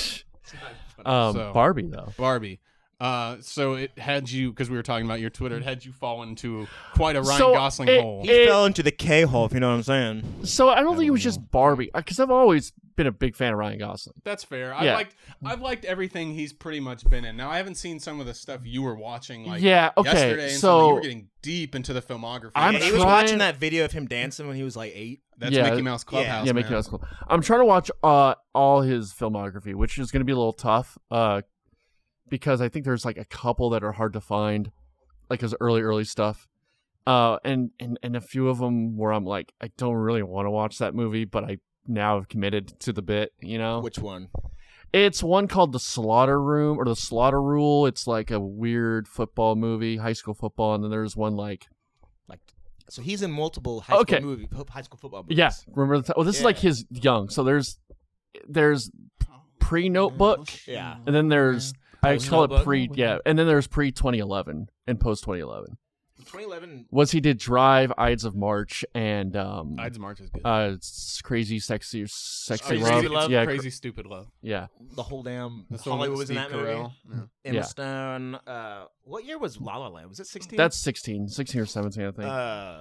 Um, So- Barbie though. Barbie. Uh, so it had you because we were talking about your Twitter. It had you fall into quite a Ryan So, Gosling it- hole. He It- fell into the K hole, if you know what I'm saying. So I don't think it was don't just Barbie because I've always been a big fan of Ryan Gosling. That's fair. I Yeah. liked I've liked everything he's pretty much been in. Now I haven't seen some of the stuff you were watching like Yeah, okay, yesterday and so- something. You were getting deep into the filmography. I'm Yeah, he was trying- watching that video of him dancing when he was like eight. That's Yeah. Mickey Mouse Clubhouse. yeah, man. Mickey Mouse Club. I'm trying to watch uh, all his filmography, which is going to be a little tough uh, because I think there's like a couple that are hard to find, like his early, early stuff. Uh, and, and, and a few of them where I'm like, I don't really want to watch that movie, but I now have committed to the bit, you know? Which one? It's one called The Slaughter Room or The Slaughter Rule. It's like a weird football movie, high school football. And then there's one like, Like, so he's in multiple high school Okay. movie, high school football movies. yeah, remember the, t- well, this is Yeah. like his young. So there's, there's pre-Notebook. Yeah. And then there's I Post call it Notebook? pre yeah, and then there's pre twenty eleven and post twenty eleven. twenty eleven. Was he did Drive, Ides of March, and um, Ides of March is good. uh, it's Crazy Sexy Sexy Crazy Love. Stupid Love? Yeah, crazy stupid love. yeah. The whole damn That's the one Hollywood with was in Steve that movie. Carell. Yeah. Emma Yeah. Stone. Uh, what year was La La Land? Was it sixteen? That's sixteen, sixteen or seventeen, I think. Uh,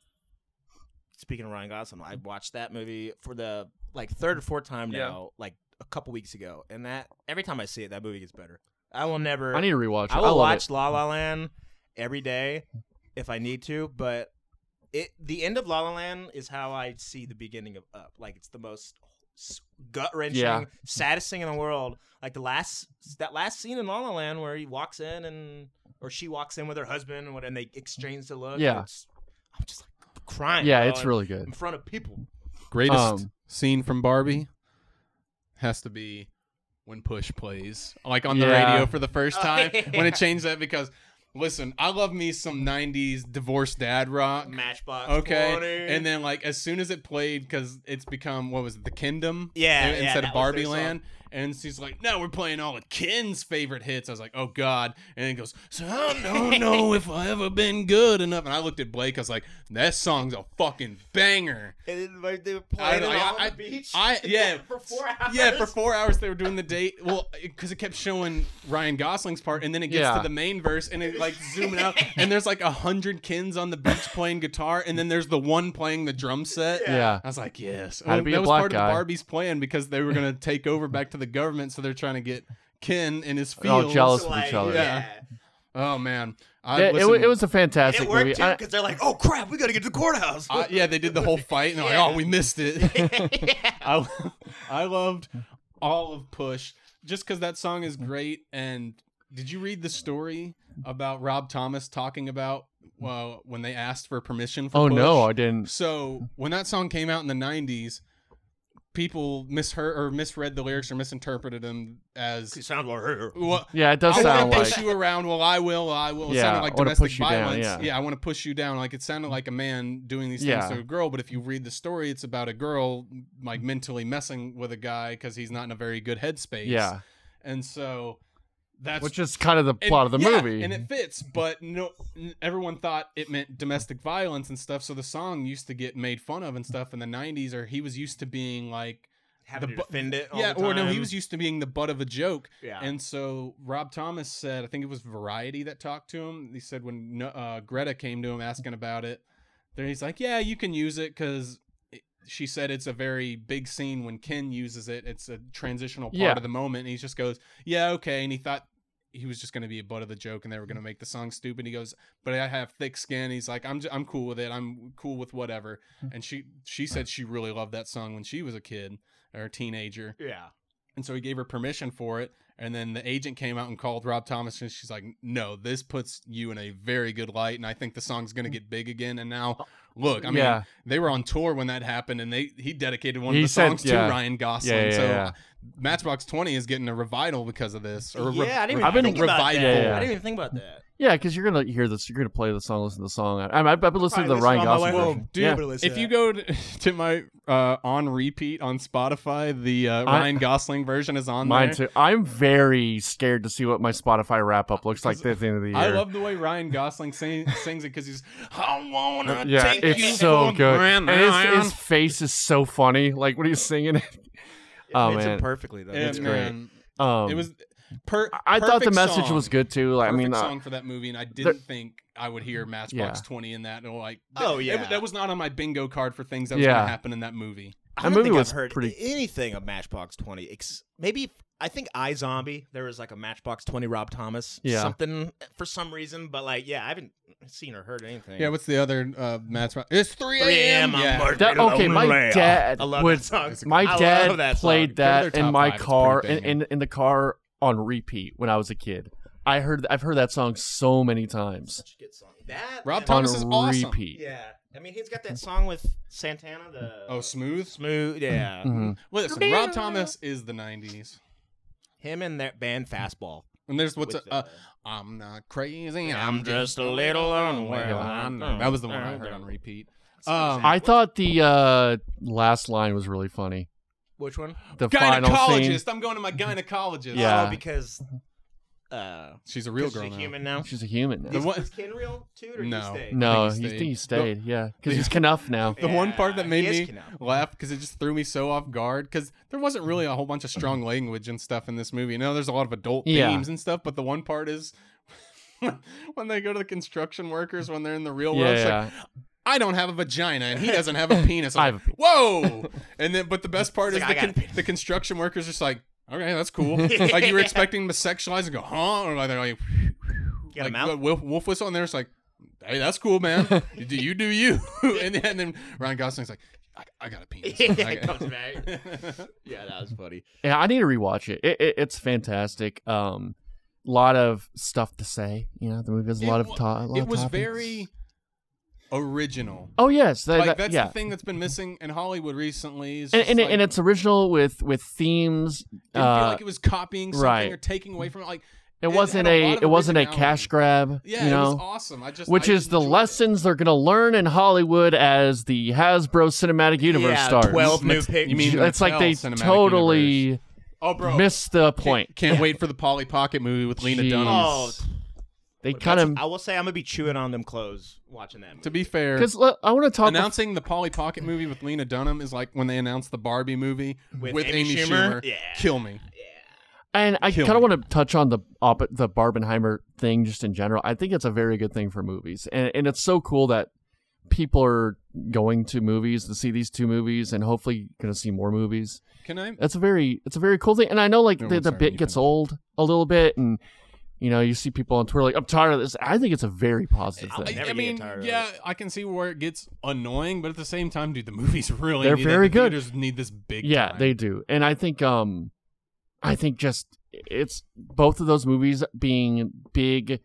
speaking of Ryan Gosling, I watched that movie for the like third or fourth time Yeah. now, like a couple weeks ago, and that every time I see it, that movie gets better. I will never. I need to rewatch it. I I, will love watch it. La La Land every day if I need to, but it the end of La La Land is how I see the beginning of Up. Like it's the most gut wrenching, Yeah. saddest thing in the world. Like the last that last scene in La La Land where he walks in and or she walks in with her husband and, what, and they exchange the look. Yeah. it's, I'm just like crying. Yeah, bro, it's in- really good. in front of people. Greatest Um, scene from Barbie has to be when Push plays, like on the Yeah. radio for the first Oh, time. yeah. When it changed that, because listen, I love me some nineties divorced dad rock. Matchbox. Okay, twenty. and then like as soon as it played, because it's become what was it, the Kingdom? Yeah, in- yeah, instead that of was Barbie their song. Land. And she's like, "No, we're playing all of Ken's favorite hits." I was like, "Oh God!" And then he goes, "So I don't know if I ever been good enough." And I looked at Blake. I was like, "That song's a fucking banger." And then like, they were playing I- it I- on I- the beach. I yeah. for four hours. Yeah, for four hours they were doing the date. Well, because it kept showing Ryan Gosling's part, and then it gets Yeah. to the main verse, and it like zooming out, and there's like a hundred Kens on the beach playing guitar, and then there's the one playing the drum set. Yeah. I was like, yes. Had to be that a was black part guy. of Barbie's plan because they were gonna take over back to the government, so they're trying to get Ken in his They're all fields. jealous So, of each like, other. Yeah. Oh man, I Yeah, it, wa- listened- it was a And fantastic it worked movie. too I- because they're like, "Oh crap, we got to get to the courthouse." I- yeah, they did the whole fight, and they're Yeah. like, oh, we missed it. I, I loved all of Push just because that song is great. And did you read the story about Rob Thomas talking about well, when they asked for permission for oh Push? no, I didn't. So when that song came out in the nineties, people misheard or misread the lyrics or misinterpreted them as It sounds like her. well, Yeah, it does I sound want to like push you around. Well, I will. I will. It Yeah, sounded like I wanna domestic push you down, violence. yeah. I want to push you down. Like it sounded like a man doing these Yeah. things to a girl. But if you read the story, it's about a girl like mentally messing with a guy because he's not in a very good headspace. yeah, and so that's which is kind of the and- plot of the yeah, movie. and it fits. But no, n- everyone thought it meant domestic violence and stuff. So the song used to get made fun of and stuff in the nineties, or he was used to being like. Having The to bu- defend it. All Yeah, the or no, he time. was used to being the butt of a joke. Yeah. And so Rob Thomas said, I think it was Variety that talked to him. He said when no- uh, Greta came to him asking about it, then he's like, yeah, you can use it because she said it's a very big scene when Ken uses it. It's a transitional part Yeah. of the moment. And he just goes, yeah, okay. And he thought he was just going to be a butt of the joke and they were going to make the song stupid. He goes, but I have thick skin. He's like, I'm j- I'm cool with it. I'm cool with whatever. And she she said she really loved that song when she was a kid or a teenager. Yeah. And so he gave her permission for it. And then the agent came out and called Rob Thomas, and she's like, no, this puts you in a very good light. And I think the song's going to get big again. And now, look, I mean, Yeah. they were on tour when that happened, and they he dedicated one He of the said- songs yeah. to Ryan Gosling. Yeah, yeah, so yeah. Matchbox twenty is getting a revival because of this. Or a yeah, re- I didn't even I've been- think about that. Yeah, yeah. I didn't even think about that. Yeah, because you're gonna hear this. You're gonna play the song, listen to the song. I, I, I've been listening to the Probably Ryan listen on my Gosling way home. version. Dude, yeah. Able to listen if to you that. go to, to my uh, on repeat on Spotify, the uh, I- Ryan Gosling version is on Mine there. too. I'm very scared to see what my Spotify wrap up looks like at the end of the year. I love the way Ryan Gosling sing, sings it because he's, I wanna Yeah, take it's you so for good. granted." And his, his face is so funny. Like when he's singing it. It Oh, fits him man. perfectly though. Yeah, It's man. Um, It was per. I thought the perfect message song. was good too. Like I Perfect mean, uh, song for that movie, and I didn't think I would hear Matchbox Yeah. twenty in that. And like, Oh, it- yeah. that was not on my bingo card for things that was Yeah. going to happen in that movie. I That don't movie think was I've heard pretty- anything of Matchbox twenty. Ex- maybe I think iZombie. There was like a Matchbox twenty Rob Thomas. Yeah. Something for some reason, but like, yeah, I haven't seen or heard anything. Yeah, what's the other uh, Matchbox? It's three three a.m. a.m. Yeah. I'm that, working okay, my lonely. dad I love would. that song. My I love dad that played song. that Go to their in top my five, it's car pretty in, banging. in in the car on repeat when I was a kid. I heard I've heard that song so many times Such a good song. That Rob and- Thomas on is awesome. repeat. Yeah, I mean he's got that song with Santana. The Oh, Smooth? smooth. Yeah, Mhm. Listen, Rob Thomas is the nineties. him and that band Fastball. And there's what's With a, uh, the- I'm not crazy. I'm I'm just a little unwell. I know. That was the one I heard on repeat. Um, I thought the uh, last line was really funny. Which one? The final scene. Gynecologist. I'm going to my gynecologist. Yeah. Oh, because uh, She's a real 'cause girl she's now. human now. She's a human now. The Is, one- is Ken real too, or No. he stayed? No, I think he he, stayed. he stayed. Yeah, because he's Knuff now. The one part that Yeah, made he is me Knuff. laugh because it just threw me so off guard because there wasn't really a whole bunch of strong language and stuff in this movie. You know, there's a lot of adult Yeah. themes and stuff, but the one part is when they go to the construction workers when they're in the real world. It's like, Yeah, I don't have a vagina and he doesn't have a penis. I I'm have like, Whoa! And then, but the best part It's is like, the, I got con- a penis. the construction workers just like, okay, that's cool. Like you were expecting them to sexualize and go, huh? Or like they're like, Get him like out. Wolf, Wolf whistle, and they're just like, hey, that's cool, man. do you do you? and, then, and then Ryan Gosling's like, I, I got a penis. Yeah, I it got- comes back. Yeah, that was funny. yeah. I need to rewatch it. It, it. It's fantastic. Um, lot of stuff to say. You know, the movie has a It lot of wa- to- a lot It of was topics. very original. Oh yes, that, Like that- that's yeah. the thing that's been missing in Hollywood recently. Is and just and, like, and it's original with with themes. didn't Uh, feel like it was copying something right. or taking away from it. Like it it wasn't had a a lot of it wasn't a originality. cash grab. yeah, you it was know, awesome. I just which I is the enjoyed it. lessons they're gonna learn in Hollywood as the Hasbro Cinematic Universe yeah, stars. twelve new Mat- pictures. you mean the it's like Mattel they Cinematic totally Universe. Oh, bro, missed the point. Can't, can't wait for the Polly Pocket movie with Lena Jeez. Dunham. Oh, They But kind that's- of I will say I'm gonna be chewing on them clothes watching that movie. To be fair, because I want to talk. announcing the Polly Pocket movie with Lena Dunham is like when they announced the Barbie movie with, With Amy, Amy Schumer. Schumer? Yeah. Kill me. And I Kill kind of me. want to touch on the op- the Barbenheimer thing just in general. I think it's a very good thing for movies, and and it's so cool that people are going to movies to see these two movies, and hopefully going to see more movies. Can I? It's a very it's a very cool thing, and I know like No, the, I'm the sorry, bit you gets finish. old a little bit, and you know you see people on Twitter like I'm tired of this. I think it's a very positive I'll thing. never I get mean, tired of yeah, it. I can see where it gets annoying, but at the same time, dude, the movies really They're need very it. The good. Theaters need this big. Yeah, time. they do, and I think um, I think just it's both of those movies being big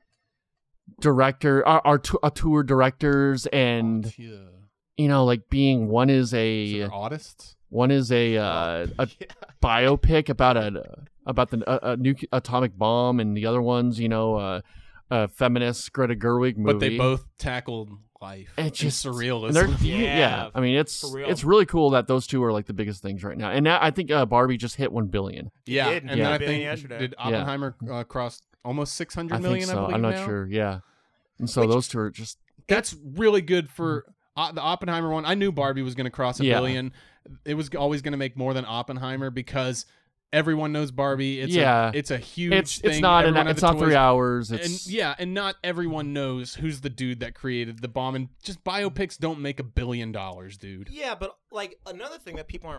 director are, are t- uh, tour directors, and Yeah. you know like being one is So a they're artists. one is a uh, a Yeah. biopic about a about the a, a nuke atomic bomb, and the other one's you know uh, a feminist Greta Gerwig movie. But they both tackled life. It and just- surrealism. And they're, Yeah, yeah, I mean it's for real. it's really cool that those two are like the biggest things right now. And now I think uh, Barbie just hit one billion. yeah, did, and yeah. then I billion think yesterday. did Oppenheimer uh, cross almost six I hundred think million? so. I believe I'm not now? sure. Yeah, and so Which- those two are just That's really good for uh, the Oppenheimer one. I knew Barbie was going to cross a Yeah. billion. It was always going to make more than Oppenheimer because everyone knows Barbie. It's Yeah. a, it's a huge It's thing. it's not an, Everyone had it's the not three toys. hours. And It's yeah, and not everyone knows who's the dude that created the bomb. And just biopics don't make a billion dollars, dude. Yeah, but like another thing that people aren't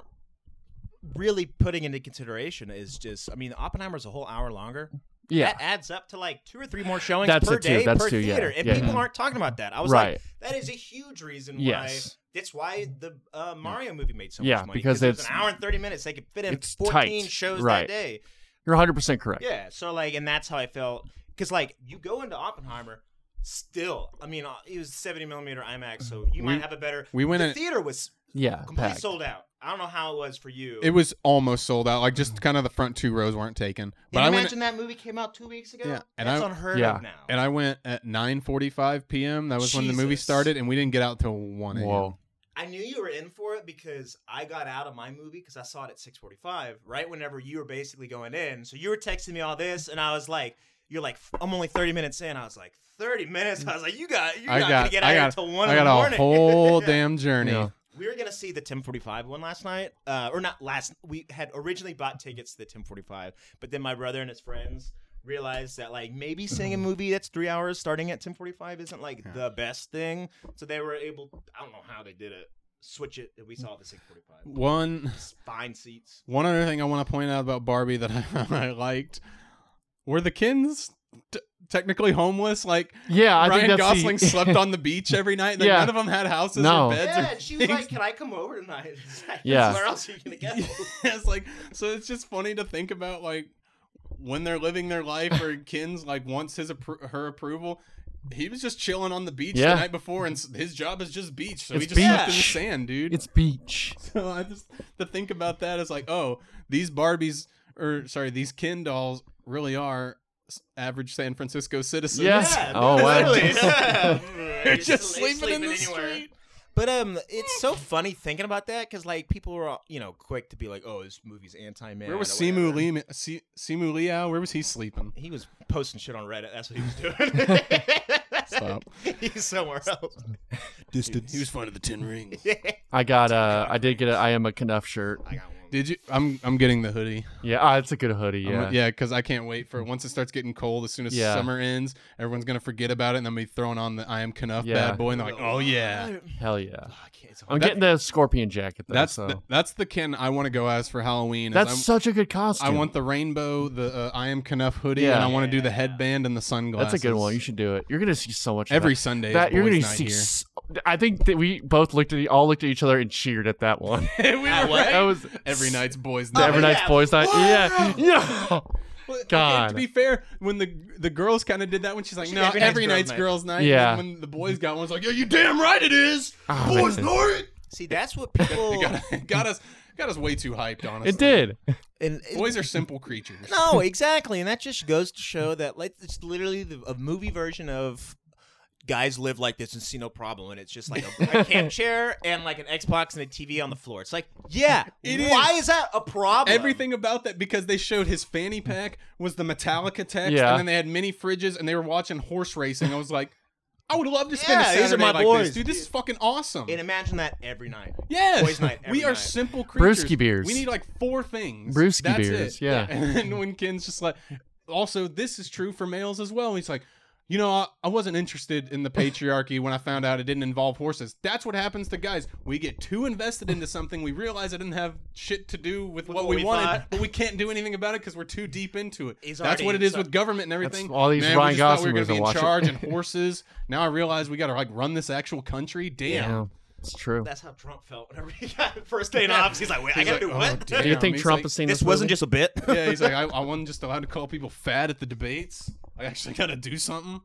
really putting into consideration is just, I mean, Oppenheimer's a whole hour longer. yeah. That adds up to like two or three more showings That's per it too, day that's per too, yeah, theater, and yeah. people aren't talking about that. I was Right. like, that is a huge reason Yes. why. That's why the uh, Mario movie made so Yeah, much money because it was it's- an hour and thirty minutes. They could fit in it's fourteen tight, shows right. that day. You're one hundred percent correct. Yeah, so like, and that's how I felt. Because like, you go into Oppenheimer, still, I mean, uh, it was seventy millimeter IMAX, so you We- might have a better. We went the in, theater was Yeah. completely packed. sold out. I don't know how it was for you. it was almost sold out. Like just kind of the front two rows weren't taken. But and I went imagine that movie came out two weeks ago. Yeah, and that's I- unheard Yeah. of now. and I went at nine forty-five p.m. That was when the movie Jesus. started, and we didn't get out till one a.m. Whoa. I knew you were in for it because I got out of my movie because I saw it at six forty-five, right whenever you were basically going in. So you were texting me all this, and I was like, "You're like, I'm only thirty minutes in." I was like, thirty minutes? I was like, "You got, you're I not got, gonna get I out here got, until one I in got the a morning." whole damn journey. Yeah. We were gonna see the ten forty-five one last night, uh, or not last. We had originally bought tickets to the ten forty-five, but then my brother and his friends realized that like maybe seeing a movie that's three hours starting at ten forty-five isn't like Yeah. the best thing. So they were able. I don't know how they did it. Switch it. And we saw the six forty-five. One, Fine seats. one other thing I want to point out about Barbie that I, I liked were the Kens t- technically homeless. Like Yeah. I Ryan think that's Gosling the, slept on the beach every night. Like, Yeah. None of them had houses No. or beds. Yeah, or and she was things. like, "Can I come over tonight?" It's like, Yeah. Where else are you gonna go? it's like so. It's just funny to think about like when they're living their life or Ken's like wants his appro- her approval. He was just chilling on the beach Yeah. the night before, and s- his job is just beach. So he It's just slept in the beach. sand, dude. it's beach. So I just to think about that is like, oh, these Barbies or sorry, these Ken dolls really are s- average San Francisco citizens. Yes. Yeah, Oh, wow. literally. Yeah. They're Just just sleep- sleeping in the anywhere. street. But um, it's so funny thinking about that because like people were all, you know quick to be like, "Oh, this movie's anti-man." Where was or Simu whatever. Lee? Si- Simu Liao? Where was he sleeping? He was posting shit on Reddit. That's what he was doing. Stop. He's somewhere else. Distance. He was fun of the Ten Rings. I got uh I did get a I am a Knuff shirt. I got one. Did you? I'm I'm getting the hoodie. Yeah, ah, it's a good hoodie. I'm- Yeah. yeah, because I can't wait for once it starts getting cold. As soon as Yeah. summer ends, everyone's gonna forget about it, and then be throwing on the I am Knuff Yeah. bad boy, and they're like, "Oh yeah." Hell yeah. Oh, I can't. It's I'm That- getting the scorpion jacket though. That's so. the, that's the Ken I want to go as for Halloween. is That's I'm- such a good costume. I want the rainbow, the uh, I am Knuff hoodie, Yeah. and I want to do the Yeah. headband and the sunglasses. That's a good one. You should do it. You're gonna see so much of Every that. Sunday. that is you're boys' gonna night see. here. s- I think that we both looked at all looked at each other and cheered at that one. we were Ah, what? that was Every night's boys' the night. every yeah. night's boys night. Yeah, yeah. Well, okay, God. to be fair, when the the girls kind of did that, when she's like, She's "No, every every, night's night's girls' girls' night." Yeah. And then when the boys got one, it's like, "Yeah, you damn right it is, Oh, boys' man. night." See, that's what people. It got, it got us got us way too hyped. Honestly, It did. and it- Boys are simple creatures. No, exactly, and that just goes to show that like it's literally the, a movie version of guys live like this and see no problem, and it's just like a, a camp chair and like an Xbox and a T V on the floor. It's like, yeah, It why is. is. that a problem? Everything about that, because they showed his fanny pack was the Metallica text, Yeah. and then they had mini fridges, and they were watching horse racing. I was like, I would love to spend Yeah, a these are Saturday my like boys. this, dude. This is fucking awesome. And imagine that every night. Yes, Boys' night every we are night. simple creatures. Brewski beers. We need like four things. Brewski That's beers, it. yeah. And then when Ken's just like, also this is true for males as well. He's like, you know, I, I wasn't interested in the patriarchy when I found out it didn't involve horses. That's what happens to guys. We get too invested into something. We realize it didn't have shit to do with, what, what we, we wanted, thought. but we can't do anything about it because we're too deep into it. He's That's already- what it is so- with government and everything. all these Man, Ryan we just thought we Gosling were movies gonna be I'm in watching. charge and horses. Now I realize we got to like run this actual country. Damn. Yeah, it's true. That's how Trump felt whenever he got first day in Yeah. office. He's like, wait, I He's gotta like, do oh, what? damn. Do you think He's Trump like, has seen This this wasn't movie? just a bit. Yeah, he's like, I, I wasn't just allowed to call people fat at the debates. I actually got to do something.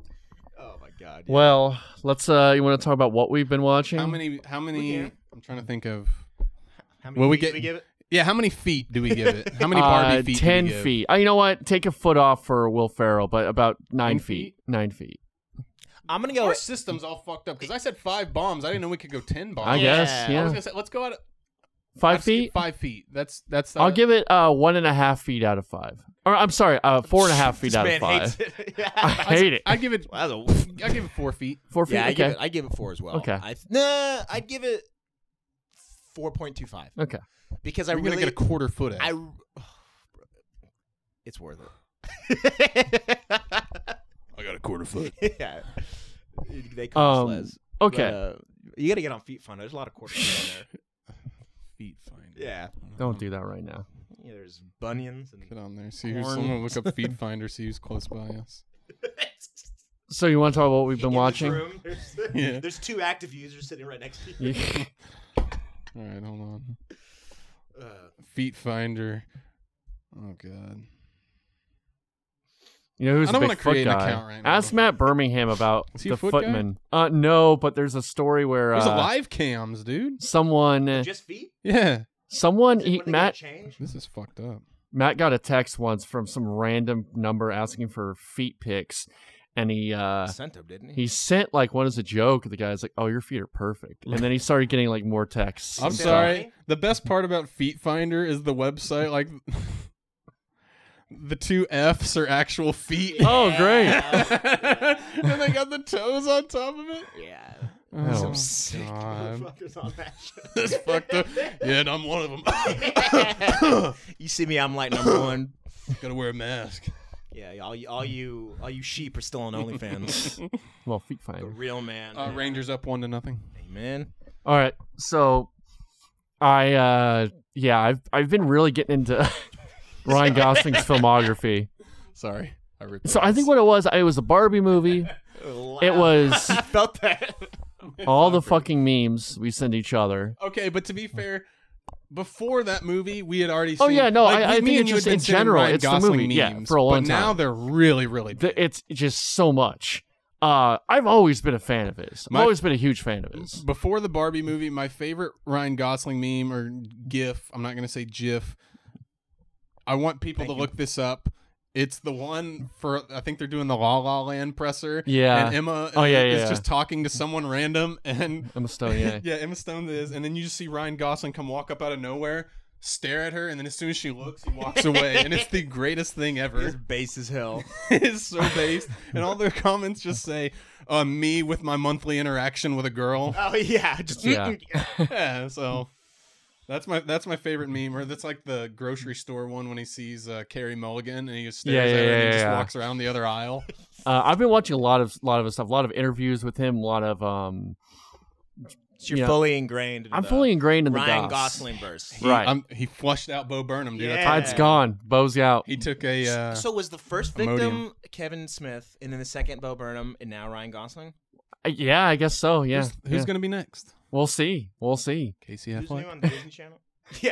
Oh my god. yeah. Well, let's. uh You want to talk about what we've been watching? How many? How many? can. I'm trying to think of. How many Will we feet get- we give it? Yeah, how many feet do we give it? How many Barbie Uh, feet? Ten do we give? feet. Uh, you know what? Take a foot off for Will Ferrell, but about nine Nine feet. feet? Nine feet. I'm gonna go. Our system's all fucked up because I said five bombs. I didn't know we could go ten bombs. I Yeah. guess. I I was Yeah. gonna say, let's go out. At, Five let's get feet. Five feet. That's that's. I'll uh, give it uh one and a half feet out of five. Or I'm sorry, uh four and a half feet This out of man five. hates it. Yeah. I hate it. I give it. Wow, that's a- I give it four feet. Four feet. yeah, I okay. give it. I give it four as well. Okay. I, nah, I'd give it four point two five Okay. because I We're really, gonna get a quarter foot. At. I, it's worth it. I got a quarter foot. Yeah, they call Um, um, sleds. Okay. But, uh, you got to get on Feet Finder. There's a lot of quarters on there. Feet finder. Yeah. Don't do that right now. Yeah, there's bunions and Get on there. See who's Corn. someone look up feed finder. See who's close by us. So you want to talk about what we've been In this watching? room, there's, Yeah. there's two active users sitting right next to you. You- All right, hold on. Uh, Feet finder. Oh god. You know who's I a don't big wanna foot create an guy? account right now. Ask Matt Birmingham about Is he the a foot guy? footman. Uh, no, but there's a story where There's uh, a live cams, dude. someone, just feet? Yeah. someone, Is it he, when they Matt, get changed? This is fucked up. Matt got a text once from some random number asking for feet pics, and he uh, Sent him, didn't he? he sent like one as a joke. The guy's like, "Oh, your feet are perfect," and then he started getting like more texts. I'm and stuff. sorry. The best part about Feet Finder is the website. Like, the two F's are actual feet. Oh, great. And they got the toes on top of it. Yeah. Oh, Some God. sick motherfuckers on that show. That's fucked up. Yeah, and I'm one of them. You see me, I'm like number one. Gotta wear a mask. Yeah, all you, all you, all you sheep are still on OnlyFans. Well, feet The finder. real man. Uh, Rangers up one to nothing. Amen. All right, so I uh yeah, I've I've been really getting into Ryan Gosling's filmography. Sorry, I ripped So I think what it was, it was a Barbie movie. It was I felt that. all the fucking memes we send each other. Okay, but to be fair, before that movie, we had already. Oh, seen, yeah, no, like, I- I me think and it's you had just been in seeing general, Ryan it's the Gosling movie, yeah, memes, for a long but now time. they're really, really. Big. The- It's just so much. Uh, I've always been a fan of his. I've My- always been a huge fan of his. Before the Barbie movie, my favorite Ryan Gosling meme or GIF. I'm not gonna say GIF. I want people Thank to you. look this up. It's the one for I think they're doing the La La Land presser. Yeah. And Emma Oh, yeah, is yeah. just talking to someone random and Emma Stone, yeah. yeah, Emma Stone is, and then you just see Ryan Gosling come walk up out of nowhere, stare at her, and then as soon as she looks, he walks away, and it's the greatest thing It's ever. base as hell. It's so based, and all their comments just say, uh, "Me with my monthly interaction with a girl." Oh yeah, just Yeah. Yeah, so that's my that's my favorite meme. Or that's like the grocery store one when he sees uh, Carrie Mulligan and he just stares Yeah, at yeah, her and yeah, he just yeah. walks around the other aisle. Uh, I've been watching a lot of lot of his stuff, a lot of interviews with him, a lot of um. You're Yeah. fully ingrained. In I'm the fully ingrained in the Ryan Goss. Gosling verse. He, Right. um, he flushed out Bo Burnham, dude. That's Yeah. how- Ah, it's gone. Bo's out. He took a. Uh, so was the first Imodium. victim Kevin Smith, and then the second Bo Burnham, and now Ryan Gosling? Uh, Yeah, I guess so. Yeah, who's who's yeah. gonna be next? We'll see. We'll see. Casey Who's new Affleck. on Disney Channel? Yeah.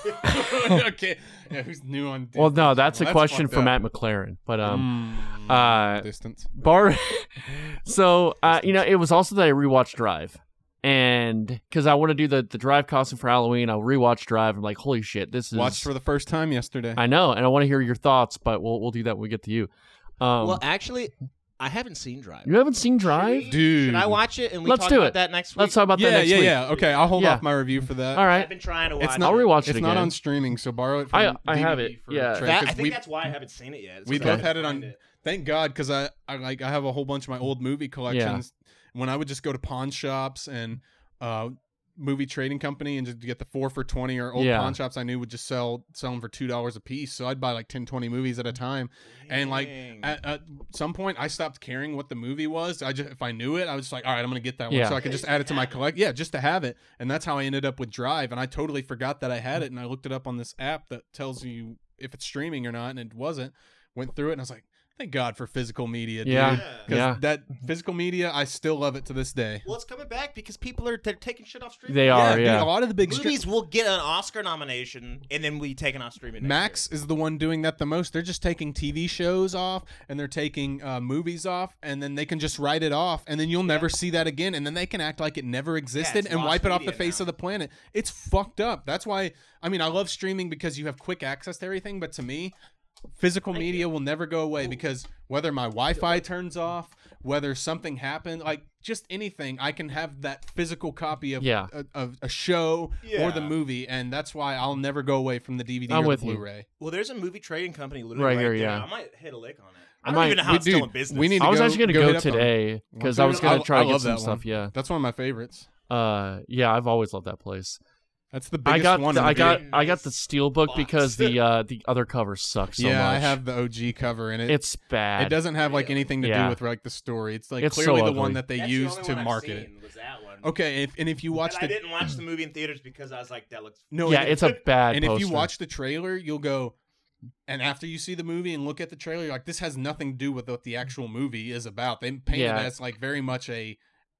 Okay. Yeah, who's new on? Disney Well, no, that's a Channel? question fucked for up. Matt McLaren. But um, Mm, uh, distance. Bar. so uh, you know, it was also that I rewatched Drive, and because I want to do the the Drive costume for Halloween, I'll rewatch Drive. I'm like, holy shit, this is. Watched for the first time yesterday. I know, and I want to hear your thoughts, but we'll we'll do that when we get to you. Um, well, actually, I haven't seen Drive. you haven't seen Drive? Dude. Should I watch it and we Let's talk do about it. that next week? Let's talk about that Yeah, next yeah, week. yeah. Okay, I'll hold Yeah. off my review for that. All right. I've been trying to watch It's not. I'll it. rewatch it It's not again. on streaming, so borrow it. I- From I have D V D it, for yeah. Trey, That, 'cause I think we, that's why I haven't seen it yet. we It's 'cause I both had it couldn't on. find Thank God, because I, I like I have a whole bunch of my old movie collections. When I would just go to pawn shops and uh, movie trading company and just get the four for twenty or old Yeah. pawn shops I knew would just sell sell them for two dollars a piece. So I'd buy like ten, twenty movies at a time. And like Dang. at, at some point, I stopped caring what the movie was. I just if I knew it, I was just like, all right, I'm gonna get that one, Yeah. so I could just add it to my collect. Yeah, just to have it. And that's how I ended up with Drive. And I totally forgot that I had it. And I looked it up on this app that tells you if it's streaming or not, and it wasn't. Went through it, and I was like, thank God for physical media, dude. Yeah. Yeah. 'Cause Yeah. that physical media, I still love it to this day. Well, it's coming back because people are they're taking shit off streaming. They are, dude, yeah. a lot of the big stri- Movies will get an Oscar nomination and then we taken off streaming. next Max year. is the one doing that the most. They're just taking T V shows off and they're taking uh, movies off, and then they can just write it off, and then you'll never see that again, and then they can act like it never existed it's and lost wipe it off the media face now. of the planet. It's fucked up. That's why, I mean, I love streaming because you have quick access to everything, but to me, physical media will never go away because whether my Wi-Fi turns off, whether something happened, like just anything, I can have that physical copy of Yeah. a, of a show or the Yeah. movie, and that's why I'll never go away from the D V D I'm or with the you. Blu-ray. Well, there's a movie trading company literally Right right, here, there. yeah. I might hit a lick on it. I I don't might- even know how we- it's still dude, in business. we need to I was go- actually gonna go go, hit up on- today because I Dude, was gonna I- try I to get love some that stuff. one. Yeah. That's one of my favorites. Uh, yeah, I've always loved that place. That's the I biggest got one. the, in I the got game. I got the steelbook Box. because the uh, the other covers suck so yeah, much. I have the O G cover, and it It's bad. it doesn't have like Really? anything to Yeah. do with like the story. It's like It's so clearly the ugly. one that they That's use the only to one I've market it. seen was that one. Okay, if, and if you watch and I the didn't watch the movie in theaters because I was like, that looks. no, yeah, and, it's a bad. and if you poster. watch the trailer, you'll go. And after you see the movie and look at the trailer, you're like, this has nothing to do with what the actual movie is about. They paint Yeah. it as like very much a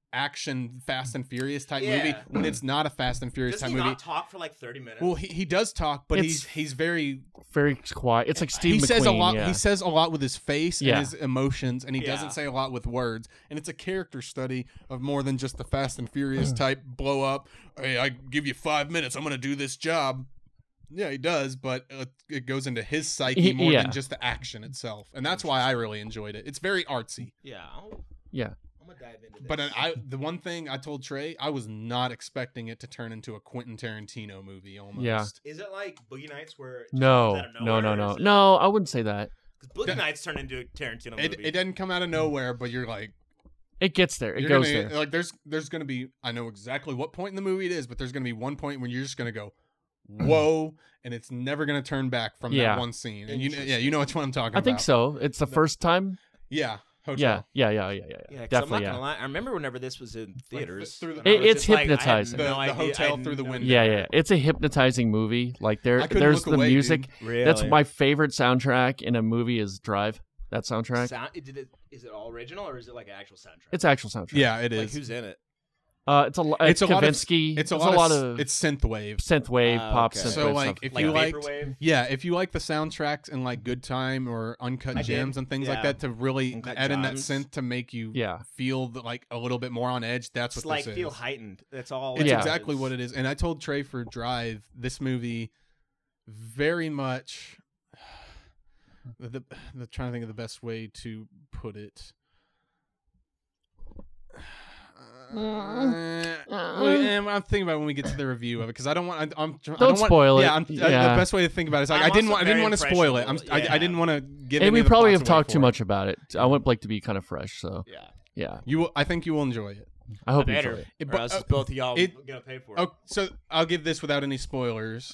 action Fast and Furious type Yeah. movie when it's not a Fast and Furious Does type he movie. not talk for like thirty minutes? Well, he, he does talk, but It's- he's he's very very quiet. It's like Steve he McQueen. says a lot. Yeah. He says a lot with his face Yeah. and his emotions, and he Yeah. doesn't say a lot with words. And it's a character study of more than just the Fast and Furious type blow up. Hey, I give you five minutes. I'm gonna do this job. Yeah, he does, but uh, it goes into his psyche He- more yeah. than just the action itself, and that's why I really enjoyed it. It's very artsy. yeah, I'll, yeah. I'm gonna dive into this. But uh, I, the one thing I told Trey, I was not expecting it to turn into a Quentin Tarantino movie. Almost. Yeah. is it like Boogie Nights where? it just No, comes out of no, no, nowhere, no, or is it- no. I wouldn't say that. 'cause Boogie That- Nights turned into a Tarantino movie. It, it doesn't come out of nowhere, but you're like, It gets there. It you're goes gonna, there. Like there's there's gonna be I know exactly what point in the movie it is, but there's gonna be one point when you're just gonna go, whoa, and it's never gonna turn back from Yeah. that one scene. And you yeah, you know which one I'm talking I about. think so. It's the first time. Yeah. Yeah, Hotel. yeah, yeah, yeah, yeah. Yeah, 'cause I'm not Definitely. gonna Yeah. lie. I remember whenever this was in theaters. through the- and I It- was it's just like, I had hypnotizing. The- no the idea- hotel I had through the no- window. Yeah, yeah. It's a hypnotizing movie. Like there, I couldn't there's look the away, music. dude. Really? That's my favorite soundtrack in a movie is Drive. That soundtrack. Sound, did it, is it all original or is it like an actual soundtrack? It's actual soundtrack. Yeah, it like is. who's in it? Uh, it's a lo- It's it's a lot of- Kavinsky. It's a It's lot, a lot of, of it's synthwave. synthwave Ah, pop okay. synthwave So, like, stuff. if Like you liked- vaporwave. Yeah, if you like the soundtracks and like Good Time or Uncut I did. Gems and things like Yeah. that to really Uncut add in that Gems. synth to make you Yeah. feel the, like a little bit more on edge, that's It's what like this feel is. heightened. That's all. It's Yeah. exactly what it is. And I told Trey for Drive, this movie very much the, the trying to think of the best way to put it. Uh, well, and I'm thinking about it when we get to the review of it because I don't want. I, I'm. I Don't don't want, spoil it. Yeah, I'm, I- Yeah. the best way to think about it is like I'm I didn't also want. I didn't very want to spoil it. I'm. impressionable. I, I Yeah. didn't want to give. And any we of the probably plots have away talked too for it. much about it. I want Blake to be kind of fresh, so Yeah. yeah. You will. I think you will enjoy it. I hope you Better. enjoy it. It- Or but, else uh, it's both of y'all it- gonna pay for it. Oh, so I'll give this without any spoilers.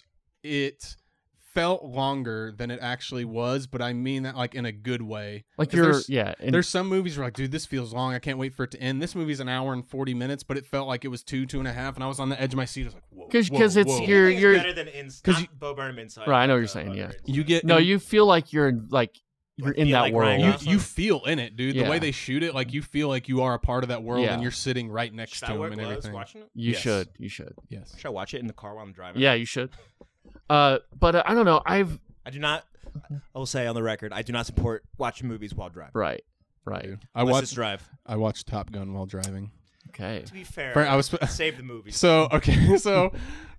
It felt longer than it actually was, but I mean that like in a good way. Like 'Cause you're, there's- yeah. And There's some movies where like, dude, this feels long. I can't wait for it to end. This movie's an hour and forty minutes, but it felt like it was two, two and a half, and I was on the edge of my seat. I was like, whoa, 'Cause- whoa, 'cause it's whoa. you're- It's you're- better than ins- 'cause not you- Bo Burnham Inside. Right, I know but, what you're uh, saying, other yeah. Inside. You get no, you feel like you're in, like you're Like, in feel that like world. Ryan you Gosling? you feel in it, dude. The Yeah. way they shoot it, like you feel like you are a part of that world, Yeah. and you're sitting right next Should to I him wear and gloves everything. watching it? You Yes. should. You should. Yes. Should I watch it in the car while I'm driving? Yeah, you should. Uh, but uh, I don't know. I've I do not. I will say on the record, I do not support watching movies while driving. right, right. Dude. I Unless watched. it's drive. I watched Top Gun while driving. Okay. To be fair, Fr- I was save the movie. So okay, so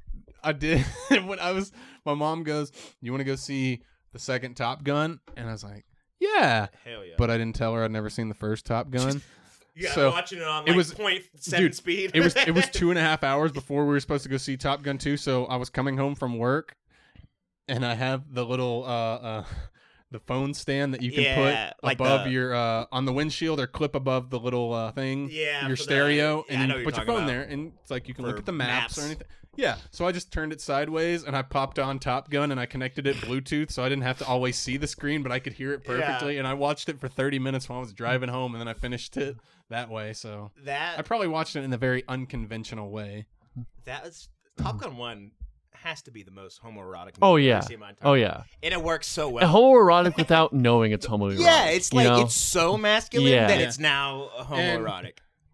I did when I was. My mom goes, "You want to go see the second Top Gun?" And I was like, "Yeah," Hell yeah. but I didn't tell her I'd never seen the first Top Gun. yeah, so, watching it on it like was- point seven dude, speed. it was it was two and a half hours before we were supposed to go see Top Gun two. So I was coming home from work, and I have the little uh, uh the phone stand that you can Yeah, put like above the- your uh on the windshield or clip above the little uh thing. Yeah, your for the- stereo, yeah, I and know you what put you're your phone talking there, and it's like you can look For at the maps, or maps. anything. Yeah, so I just turned it sideways and I popped on Top Gun and I connected it Bluetooth, so I didn't have to always see the screen, but I could hear it Yeah. perfectly. And I watched it for thirty minutes while I was driving home, and then I finished it that way. So that I probably watched it in a very unconventional way. that was Top Gun one has to be the most homoerotic. Oh movie I've yeah. ever seen in my entire Oh life. yeah. and it works so well. And homoerotic without knowing it's homoerotic. yeah, it's you like know? it's so masculine Yeah. that Yeah. it's now homoerotic.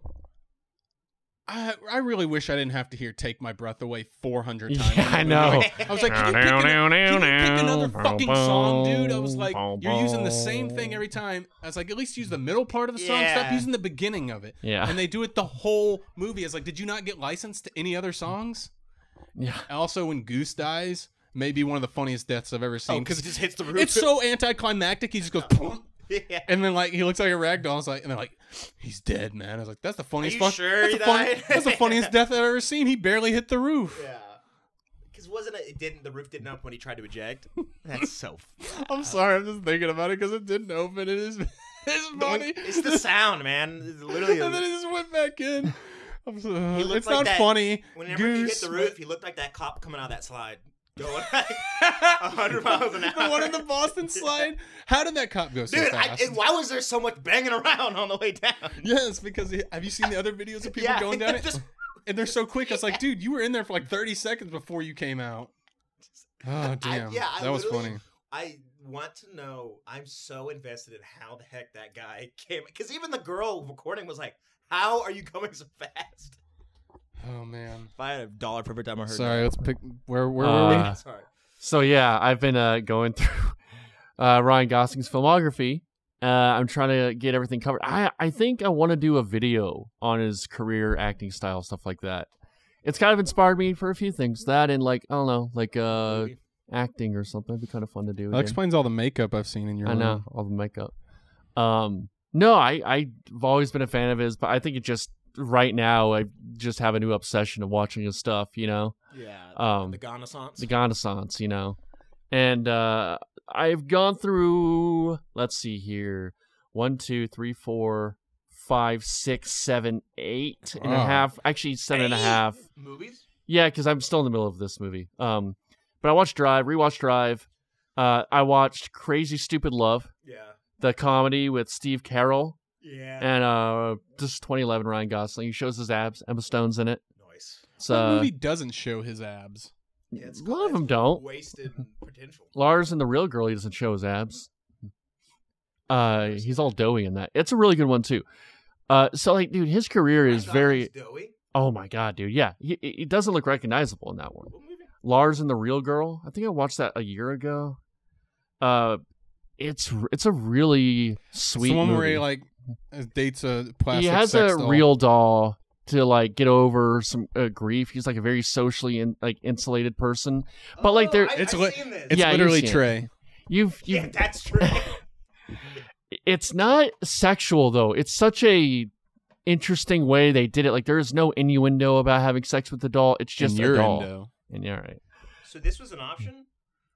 I I really wish I didn't have to hear "Take My Breath Away" four hundred times. Yeah, I know. Like, I was like, can you, pick an- can you pick another fucking song, dude? I was like, you're using the same thing every time. I was like, at least use the middle part of the song. Stop Yeah. using the beginning of it. Yeah. And they do it the whole movie. I was like, did you not get licensed to any other songs? Yeah. Also, when Goose dies, maybe one of the funniest deaths I've ever seen. because it just hits the roof. it's so anticlimactic. He just goes, "Boom," yeah. and then like he looks like a rag doll. I was like, and they're like, he's dead, man. I was like, that's the funniest. you fuck- sure that's, he the funny- died? that's the funniest death I've ever seen. He barely hit the roof. Yeah. Because wasn't it? It didn't. The roof didn't open when he tried to eject. That's so. I'm sorry, I'm just thinking about it because it didn't open. It is, it's funny. It's the sound, man. It's literally. and then it just went back in. I'm so- He looked it's like not that- funny. Whenever he hit Goose, the but- roof, he looked like that cop coming out of that slide, going like a hundred miles an hour. The one in the Boston slide. How did that cop go so Dude, I, fast? and why was there so much banging around on the way down? Yes, because he- have you seen the other videos of people Yeah, going down it? just- And they're so quick. I was like, dude, you were in there for like thirty seconds before you came out. Oh damn, yeah, I that was literally- funny. I want to know. I'm so invested in how the heck that guy came. Because even the girl recording was like, "How are you going so fast?" Oh man. If I had a dollar for every time I heard. Sorry, let's pick. Where where Uh, were we? that. Sorry. So yeah, I've been uh, going through uh, Ryan Gosling's filmography. Uh, I'm trying to get everything covered. I I think I want to do a video on his career, acting style, stuff like that. It's kind of inspired me for a few things. That and like I don't know, like uh, Movie. acting or something. It'd be kind of fun to do. That again. explains all the makeup I've seen in your I room. know all the makeup. Um, no, I I've always been a fan of his, but I think it just right now I just have a new obsession of watching his stuff. You know, Yeah. um, the Renaissance. the Renaissance, you know, and uh, I've gone through. Let's see here, one, two, three, four, five, six, seven, eight and a Oh. half. Actually, seven and a Eight? half. Movies. Yeah, because I'm still in the middle of this movie. Um, but I watched Drive, rewatched Drive. Uh, I watched Crazy Stupid Love, Yeah. the comedy with Steve Carell Yeah. and uh, just twenty eleven Ryan Gosling. He shows his abs. Emma Stone's in it. Nice. So What movie doesn't show his abs? Yeah, it's a lot of it's them don't. Wasted potential. Lars and the Real Girl, he doesn't show his abs. Uh, he's all doughy in that. It's a really good one too. Uh, so like, dude, his career is Ryan very. Gosling's doughy. Oh my god, dude. Yeah, he he doesn't look recognizable in that one. What movie? Lars and the Real Girl. I think I watched that a year ago. Uh, it's it's a really sweet It's the one movie. where he like dates a plastic he has sex a doll. real doll to like get over some uh, grief. He's like a very socially in, like insulated person. But, like, Oh, there- I, It's I've li- seen this. It's Yeah, you've literally seen it. Trey. You've you. yeah, have that's true. It's not sexual though. It's such a interesting way they did it. Like there is no innuendo about having sex with the doll. It's just And a you're doll. Indo. And yeah, right. So this was an option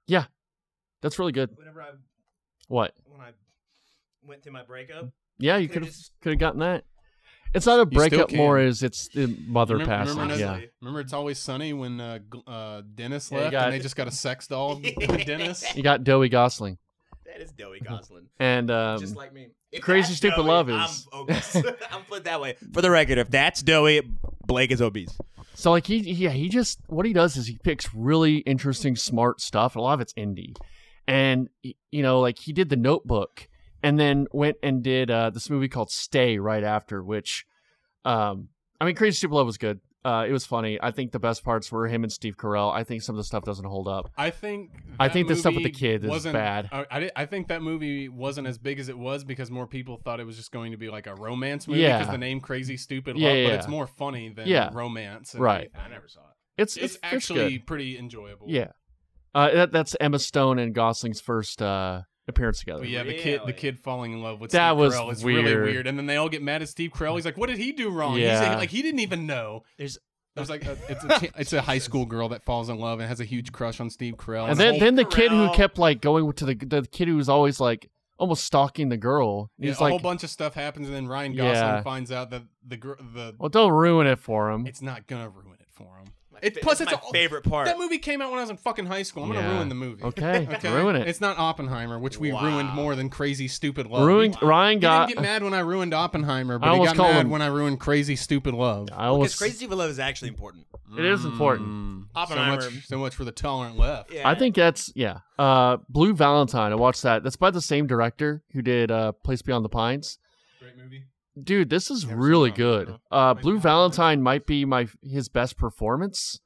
That's really good. whenever I What? when I went through my breakup. Yeah, you Could've could have just- could have gotten that. It's not a You still breakup more can. as it's the mother Remember, passing. remember, yeah. Nestle? remember It's Always Sunny when uh, Gl- uh, Dennis Yeah, you left got- and they just got a sex doll of Dennis? You got Joey Gosling. That is Joey Gosling. And um Just like me. If Crazy that's Stupid Joey, Love is- I'm obese. I'm put it that way. For the record, if that's Joey, Blake is obese. so like he yeah, he just what he does is he picks really interesting, smart stuff. A lot of it's indie. And y- you know, like he did The Notebook and then went and did uh this movie called Stay right after, which um I mean Crazy Stupid Love was good. Uh it was funny. I think the best parts were him and Steve Carell. I think some of the stuff doesn't hold up. I think I that think the stuff with the movie kid is wasn't- bad. I, I, di- I think that movie wasn't as big as it was because more people thought it was just going to be like a romance movie Yeah. because the name Crazy Stupid Yeah, Love, yeah, but yeah. it's more funny than Yeah. romance. and Right. everything. I never saw it. It's It's, it's, actually good. pretty enjoyable. Yeah. Uh that, that's Emma Stone and Gosling's first uh appearance together. But yeah, the kid, the Really? kid falling in love with That Steve was Carell is really weird. weird, and then they all get mad at Steve Carell. He's like, "What did he do wrong?" Yeah. He's like, he didn't even know. There's There's like, a, it's a teen- it's a high school girl that falls in love and has a huge crush on Steve Carell. And And then Steve then the kid who Carell. kept like going to the the kid who was always like almost stalking the girl. yeah, He's a whole like, bunch of stuff happens, and then Ryan Gosling Yeah. finds out that the gr- the well, don't ruin it for him. it's not gonna ruin it for him. my It, fa- plus, it's it's my a, favorite part. That movie came out when I was in fucking high school. I'm Yeah. gonna ruin the movie. Okay, Okay? ruin it. It's not Oppenheimer, which we Wow. ruined more than Crazy Stupid Love. Ruined He, Ryan he got. didn't get mad when I ruined Oppenheimer, but I he almost got called mad him- when I ruined Crazy Stupid Love. I Because almost. Crazy Stupid Love is actually important. It is important. Mm. So Oppenheimer. much, so much for the tolerant left. Yeah. I think that's yeah. Uh, Blue Valentine. I watched that. That's by the same director who did uh, Place Beyond the Pines. Great movie. Dude, this is Never really seen that, good. no. Uh, Place Blue Beyond the Valentine might be my his best performance.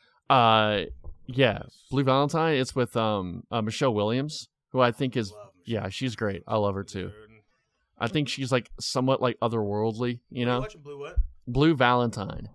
Uh, yeah, Blue Valentine. It's with um uh, Michelle Williams, who I think is Love yeah, Michelle she's great. I love her too. Dude. I think she's like somewhat like otherworldly, you Are know. watching Blue what? Blue Valentine.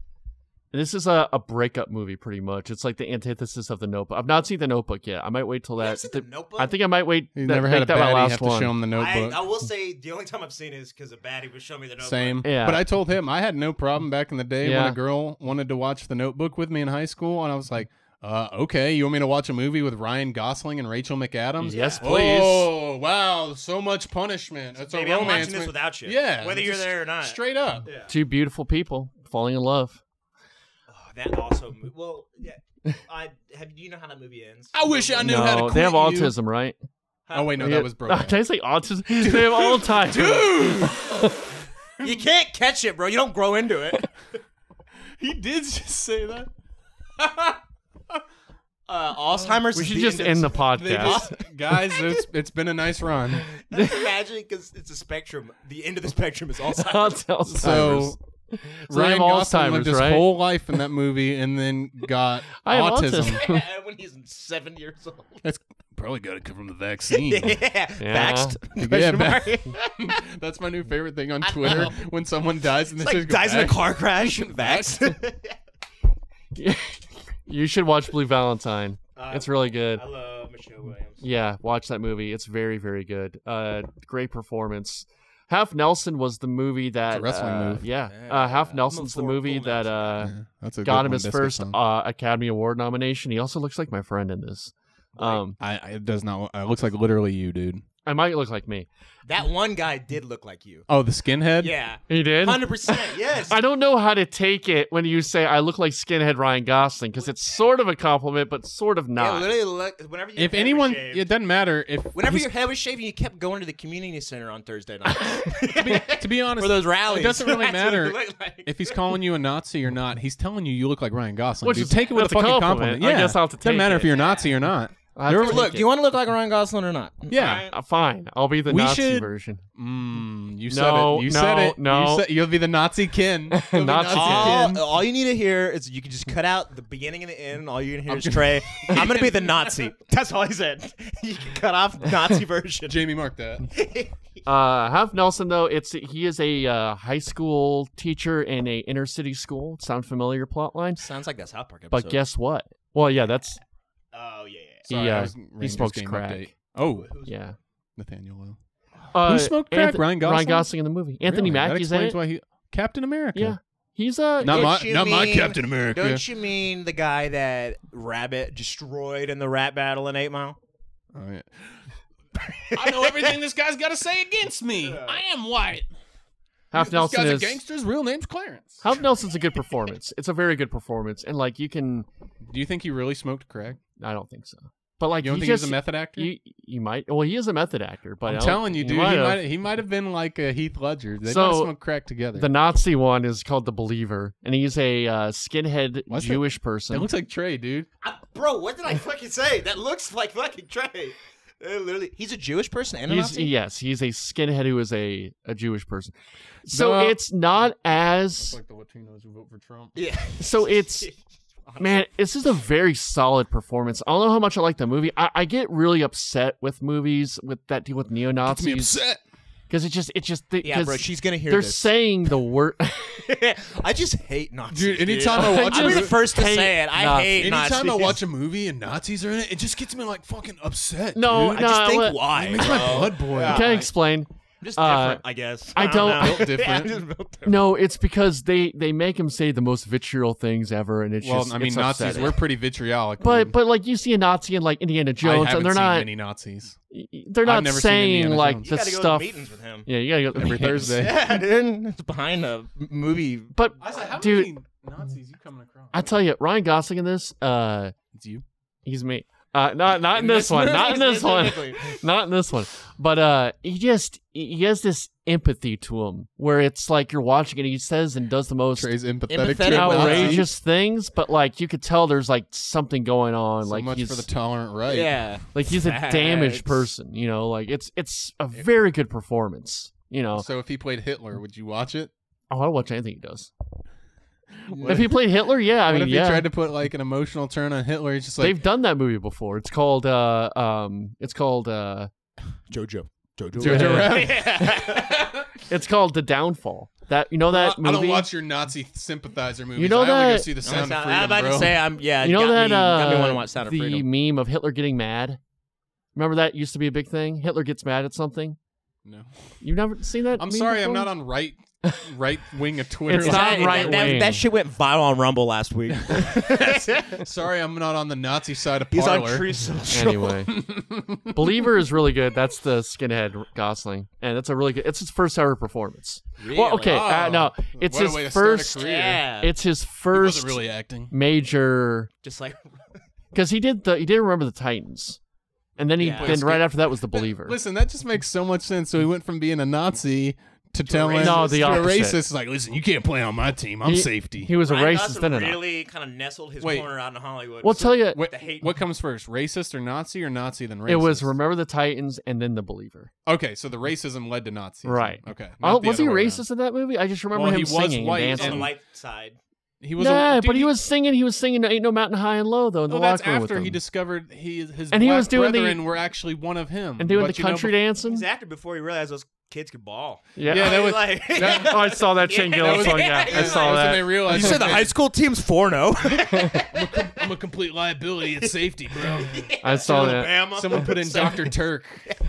This is a, a breakup movie, pretty much. It's like the antithesis of The Notebook. I've not seen The Notebook yet. I might wait till You haven't that. seen The- The Notebook? I think I might wait. He's that, never make had a that my baddie last have to one. show him the I, Notebook. I will say the only time I've seen it is because a baddie would show me the Notebook. Same. Yeah. But I told him I had no problem back in the day when Yeah. a girl wanted to watch The Notebook with me in high school, and I was like, uh, okay, you want me to watch a movie with Ryan Gosling and Rachel McAdams? Yes, Yeah. please. Oh, wow, so much punishment. It's Maybe a I'm romance. watching this mo- without you. Yeah. Whether you're just there or not. Straight up. Yeah. Two beautiful people falling in love. Oh, that also. mo- Well, yeah. I have. Do you know how that movie ends? I wish I knew No, how to quit they have you. autism, right? Oh wait, no, Yeah. that was broken. Did I say autism? They have all time. Dude, You can't catch it, bro. You don't grow into it. he did just say that. Uh, Alzheimer's. We is should the just end end of- the They podcast. just, guys, it's, it's been a nice run. Imagine because it's a spectrum. The end of the spectrum is Alzheimer's. Alzheimer's. So So they Ryan have Gosling Alzheimer's, lived his right? whole life in that movie and then got I have autism. autism. when he's seven years old. That's probably got to come from the vaccine. yeah. Vaxxed. Yeah, Question ba- mark. That's my new favorite thing on Twitter. When someone dies and they It's like just go, dies in a "Vax." car crash. Vaxxed. You should watch Blue Valentine. Uh, It's really good. I love Michelle Williams. Yeah, watch that movie. It's very, very good. Uh, great performance. Half Nelson was the movie that a wrestling uh, move. Yeah, Yeah, uh, Half I'm Nelson's the a full- movie full that Nelson uh, Yeah, that's a got good him one, his Disco first song. uh, Academy Award nomination. He also looks like my friend in this. Um, I, I it does not. It looks like literally you, dude. I might look like me. That one guy did look like you. Oh, the skinhead. Yeah. He did. one hundred percent. Yes. I don't know how to take it when you say I look like skinhead Ryan Gosling because it's sort of a compliment, but sort of Yeah, not. literally look, whenever your If head was anyone, shaved- it doesn't matter if. whenever he's- your head was shaved, and you kept going to the community center on Thursday night. to, be, to be honest, For those rallies. it doesn't really That's what it matter looked like. if he's calling you a Nazi or not. He's telling you you look like Ryan Gosling. Which dude. is- take it with a that's a fucking compliment. compliment. I Yeah, guess I'll have to doesn't take matter it. if you're a Nazi or not. I have There- to take Look, it. do you want to look like Ryan Gosling or not? Yeah. Uh, fine. I'll be the We Nazi should- version. Mm, you said No, it. You no, said it. no. You said, you'll be the Nazi kin. You'll be Nazi All, kin. all you need to hear is you can just cut out the beginning and the end. All you're gonna hear is Trey. I'm gonna be the Nazi. That's all he said. You can cut off Nazi version. Jamie, mark that. Uh, Half Nelson though, it's he is a uh, high school teacher in a inner city school. Sound familiar? Plot line. Sounds like that South Park episode. But guess what? Well, yeah, that's Oh yeah. yeah. He, Sorry, uh, I was he Rangers smokes game crack. update. Oh, yeah. Nathaniel Lowe. Uh, Who smoked crack? Anth- Ryan Gosling? Ryan Gosling in the movie. Anthony Really? That Mackie's in explains it. why he Captain America. Yeah, he's uh, Not Don't my, you not my mean- Captain America. Don't you mean the guy that Rabbit destroyed in the rap battle in Eight Mile? Oh, yeah. I know everything this guy's got to say against me. I am white. Half This Nelson guy's is a gangster. His real name's Clarence. Half Nelson's a good performance. It's a very good performance, and like you can, Do you think he really smoked crack? I don't think so, but like You don't he think just, he's a method actor? You, you might. Well, he is a method actor, but I I'm don't- telling you, he dude. might He have. might he might have been like a Heath Ledger. They So, might have smoked crack together. The Nazi one is called The Believer, and he's a uh, skinhead What's it? Jewish person. it looks like Trey, dude. I, bro, what did I fucking say? That looks like fucking Trey. Uh, literally, he's a Jewish person and a He's, Nazi? yes, he's a skinhead who is a, a Jewish person. So No. it's not as Like the Latinos who vote for Trump. Yeah. so it's man, this is a very solid performance. I don't know how much I like the movie. I, I get really upset with movies with that deal with neo Gets me Nazis upset. because it just it just Yeah, because bro, she's gonna hear they're this. saying the word. I just hate Nazis. Dude, anytime dude. I watch I'll a be the movie- first to hate say it. I Nazis. hate Anytime Nazis. I watch a movie and Nazis are in it, it just gets me like fucking upset. No, dude. I just think what- why. It makes bro. my blood boil. Yeah. Can I explain? I'm just Uh, different, I guess. I don't- know. Built different. Yeah, I'm just built different. No, it's because they they make him say the most vitriol things ever, and it's Well, just I mean, it's Nazis, upsetting. we're pretty vitriolic. But dude. but like you see a Nazi in like Indiana I Jones, haven't and they're seen not many Nazis. they're not never seen saying Indiana like Jones. You the gotta go stuff. to meetings with him. Yeah, you gotta go Every meetings. Thursday. Yeah, dude. It's behind a movie. But I said, how dude, many Nazis you coming across? I tell you, Ryan Gosling in this, uh, It's you. he's me. Uh, not not in this one, not in this one, not in this one. But uh, he just he has this empathy to him where it's like you're watching it. He says and does the most Trey's empathetic, Empathetic to with Nazis. outrageous things, but like you could tell there's like something going on. So like much he's for the tolerant right. Yeah. like he's a damaged Facts. person. You know, like it's it's a very good performance. You know, So if he played Hitler, would you watch it? oh, I'll watch anything he does. What If he played Hitler, yeah, I what mean, if he yeah. tried to put like an emotional turn on Hitler? He's just like, They've done that movie before. It's called uh um it's called uh Jojo. Jojo. Jojo Rabbit. Rabbit. it's called The Downfall. That you know that I movie? don't watch your Nazi sympathizer movies. You know I only go that- see the I'm Sound of about Freedom, to bro. say, I'm, yeah, you know got that me, got me uh, want to watch Sound of the Freedom. meme of Hitler getting mad? Remember that used to be a big thing? Hitler gets mad at something? No. You've never seen that? I'm meme sorry, I'm before? not on right right wing of Twitter. It's Is not that- that- right that, wing. that shit went viral on Rumble last week. Sorry, I'm not on the Nazi side of He's on Parler. True Social. Anyway, Believer is really good. That's the skinhead Gosling, and it's a really good. It's his first ever performance. Well, okay, uh, Oh, no, it's what a his way to start a first. career. Yeah. It's his He first wasn't really acting. major Just like because he did the he did Remember the Titans, and then he Yeah. then right after that was The Believer. Listen, that just makes so much sense. So he went from being a Nazi to telling racist. No, the to a opposite. racist. It's like, listen, you can't play on my team. I'm He- safety. He was a Ryan racist, Gosling then a Nazi. really kind of nestled his Wait. corner out in Hollywood. We'll tell you, what, the hate- what comes first, racist or Nazi, or Nazi then racist? it was Remember the Titans and then The Believer. Okay, so the racism led to Nazis. Right. Okay. Oh, not the was he other way racist in that movie? I just remember Well, him he was singing white and on dancing. the light side. around. He was. Nah, a, but dude, he was singing. He was singing "Ain't No Mountain High and Low" though in the Well, that's locker room with after them. he discovered he his And he black was doing the- brethren were actually one of him and doing But the you know, country bef- dancing. He's actor before he realized those kids could ball. Yeah, Yeah, that was- like, that- oh, I saw that Shane Yeah. Gillis That was- song. Yeah, yeah, I that saw was when that. they realized you said the okay, high school team's four oh. I'm a complete liability at safety, bro. I saw that. Alabama. Someone put in Doctor Turk.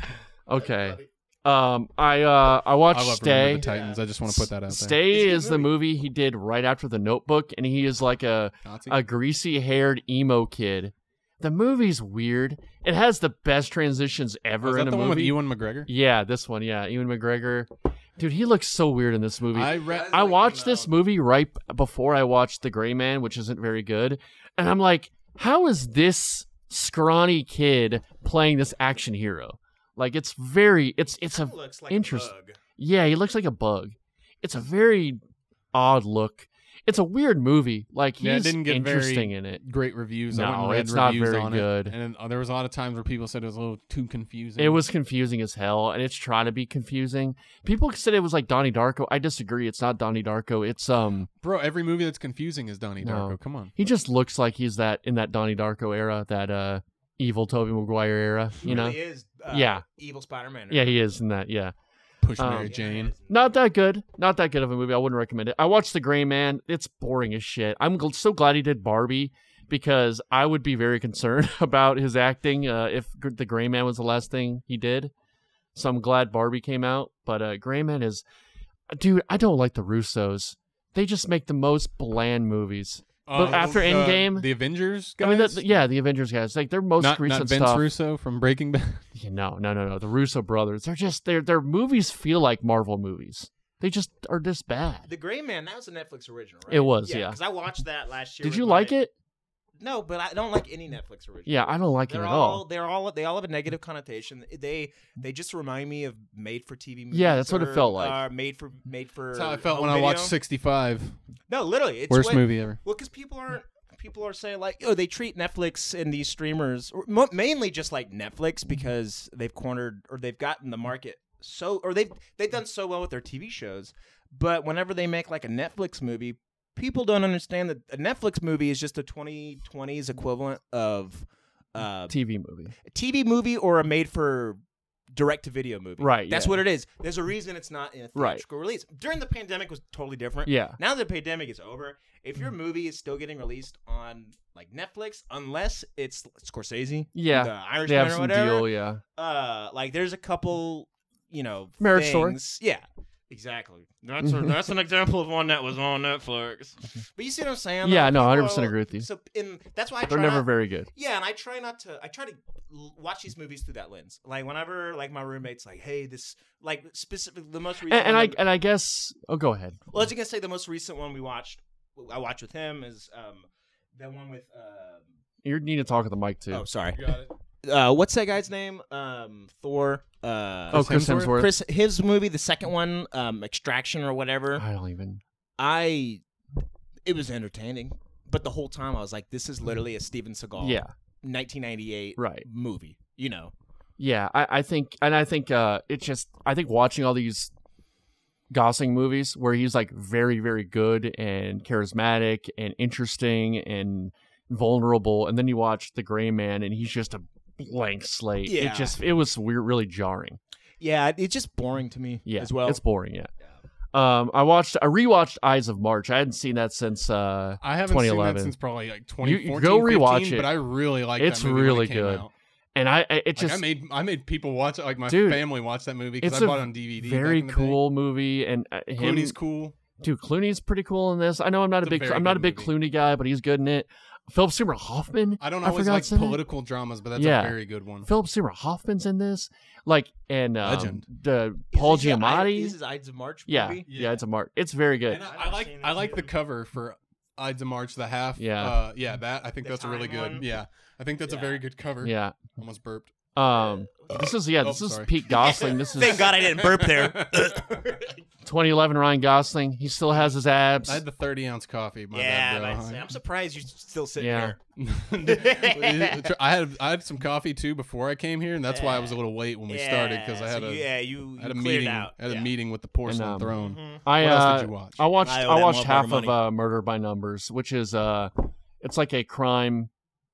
Okay. Um, I uh, I watched I love Stay. Remember the Titans. I just want to put that out there. Stay It's a good is the movie he did right after The Notebook, and he is like a Nazi? a greasy haired emo kid. The movie's weird. It has the best transitions ever Was that in a the one with movie. Ewan McGregor? Yeah, this one. Yeah, Ewan McGregor. Dude, he looks so weird in this movie. I read. I watched this movie right before I watched The Gray Man, which isn't very good. And I'm like, how is this scrawny kid playing this action hero? Like, it's very, it's it's a, looks like interest- a bug. yeah, he looks like a bug. It's a very odd look. It's a weird movie. Like, he's Yeah, it didn't get interesting very in it. Great reviews. I No, went and read it's not reviews very on good. It, and uh, there was a lot of times where people said it was a little too confusing. It was confusing as hell, and it's trying to be confusing. People said it was like Donnie Darko. I disagree. It's not Donnie Darko. It's, um, bro. Every movie that's confusing is Donnie No. Darko. Come on. he just looks like he's that in that Donnie Darko era, that, uh, evil Tobey Maguire era, He you know? really is. Uh, Yeah. Evil Spider-Man. Yeah, he is in that, yeah. Push Um, Mary Jane. Not that good. Not that good of a movie. I wouldn't recommend it. I watched The Gray Man. It's boring as shit. I'm gl- so glad he did Barbie because I would be very concerned about his acting uh, if G- The Gray Man was the last thing he did. So I'm glad Barbie came out. But uh, Gray Man is... Dude, I don't like the Russos. They just make the most bland movies. But after the, Endgame- the Avengers guys. I mean, the, the- yeah, the Avengers guys. Like, their most not, recent not Vince stuff... Russo from Breaking Bad. Yeah, no, no, no, no. The Russo brothers. They're just... Their their movies feel like Marvel movies. They just are just bad. The Gray Man, that was a Netflix original, right? It was, yeah. Because I watched that last year. Did with you my- like it? No, but I don't like any Netflix original. Yeah, I don't like it They're at all, all. they're all they all have a negative connotation. They they just remind me of made for T V movies. Yeah, that's what it or, felt like. Uh, made for made for. That's how I felt home when I watched video. sixty-five. No, literally, it's Worst what- movie ever. Well, because people aren't. People are saying like, oh, they treat Netflix and these streamers, or mo- mainly just like Netflix, because they've cornered or they've gotten the market so, or they've they've done so well with their T V shows. But whenever they make like a Netflix movie, people don't understand that a Netflix movie is just a twenty twenties equivalent of uh, T V movie. a T V movie or a made for direct to video movie. Right, That's yeah. what it is. There's a reason it's not in a Right. theatrical release. During the pandemic was totally different. Yeah. Now that the pandemic is over, if your movie is still getting released on like Netflix, unless it's Scorsese, Yeah. the They Irishman have or some whatever, deal, yeah. uh, like there's a couple, you know, Marriage Story. things. Yeah. Exactly. That's a, that's an example of one that was on Netflix. But you see what I'm saying? Yeah, though? no, one hundred People percent are- agree with you. So in that's why I They're try never not- very good. yeah, and I try not to. I try to l- watch these movies through that lens. Like whenever, like my roommate's like, "Hey, this like specific the most recent." And, and one I that- and I guess oh go ahead. well, I was gonna say the most recent one we watched. I watched with him is um the one with. Um, You need to talk at the mic too. oh, sorry. Got it. Uh, what's that guy's name? Um, Thor. Uh, Oh, Chris Hemsworth? Hemsworth. Chris. His movie, the second one, um, Extraction or whatever. I don't even. I. It was entertaining, but the whole time I was like, "This is literally a Steven Seagal, Yeah. nineteen ninety-eight Right. movie." You know. Yeah, I, I think, and I think uh, it's just, I think watching all these Gosling movies where he's like very, very good and charismatic and interesting and vulnerable, and then you watch The Gray Man and he's just a blank slate. Yeah. It just, it was weird, really jarring. Yeah, it's just boring to me. Yeah, as well. it's boring. Yeah. Um, I watched, I rewatched Eyes of March. I hadn't seen that since uh, I haven't seen that twenty eleven. since probably like You- twenty you fourteen. go rewatch fifteen, it. But I really like It's that movie really when it came good. out. and I, I it Like, just I made I made people watch it. Like my Dude, family watched that movie because it's I a bought it on D V D. very back in the cool movie, and uh, Day. him, Clooney's cool. dude, Clooney's pretty cool in this. I know I'm not It's a a big very I'm not a good big movie. Clooney guy, but he's good in it. Philip Seymour Hoffman. I don't I always forgot like it's in it. political dramas, but that's Yeah. a very good one. Philip Seymour Hoffman's in this, like, and um, Legend. the Paul Is this your Ides- Giamatti. This is Ides of March Yeah, movie? yeah, it's a mark. It's very good. And I, I've I never like seen I this like the movie. cover for Ides of March, the half. Yeah. uh, yeah, that I think The that's a really time good. one? Yeah, I think that's a Yeah. very good cover. Yeah. Almost burped. Um, this is yeah. Oh, This is sorry. Pete Gosling. This is Thank God I didn't burp there. twenty eleven Ryan Gosling. He still has his abs. I had the thirty ounce coffee. My yeah, bad, I'd bro. say, I'm surprised you're still sitting Yeah. here. I had I had some coffee too before I came here, and that's why I was a little late when we started because I Yeah, had so a you, yeah, you, I had a you cleared meeting out. I had a yeah. meeting with the porcelain um, throne. Mhm. I What else uh, did you watch? I watched I I, owe that watched motherfucker half of money. uh, Murder by Numbers, which is uh, it's like a crime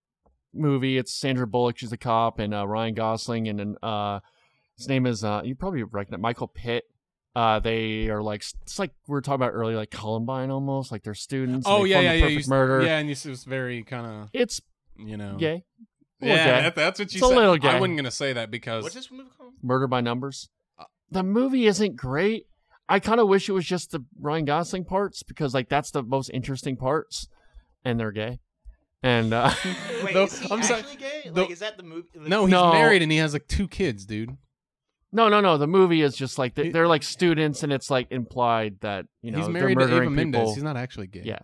movie. It's Sandra Bullock, she's a cop, and uh, Ryan Gosling, and uh, his name is uh, you probably recognize Michael Pitt. Uh, they are like it's like we were talking about earlier, like Columbine almost, like they're students. and Oh they yeah, form yeah, the yeah. Perfect you s- murder. Yeah, and you, s- it was very kind of It's you know. gay. A little Yeah, gay. that, that's what you It's a said. little I gay. wasn't gonna say that because What's this movie called? Murder by Numbers. Uh, The movie isn't great. I kind of wish it was just the Ryan Gosling parts because like that's the most interesting parts, and they're gay. And uh, Wait, Though- is he I'm sorry, actually gay? the- Like, is that the movie? no, he's No. married and he has like two kids, dude. no, no, no. The movie is just like they- He- they're like students, and it's like implied that you know he's they're married to Ava murdering Mendes. people. He's not actually gay. Yeah,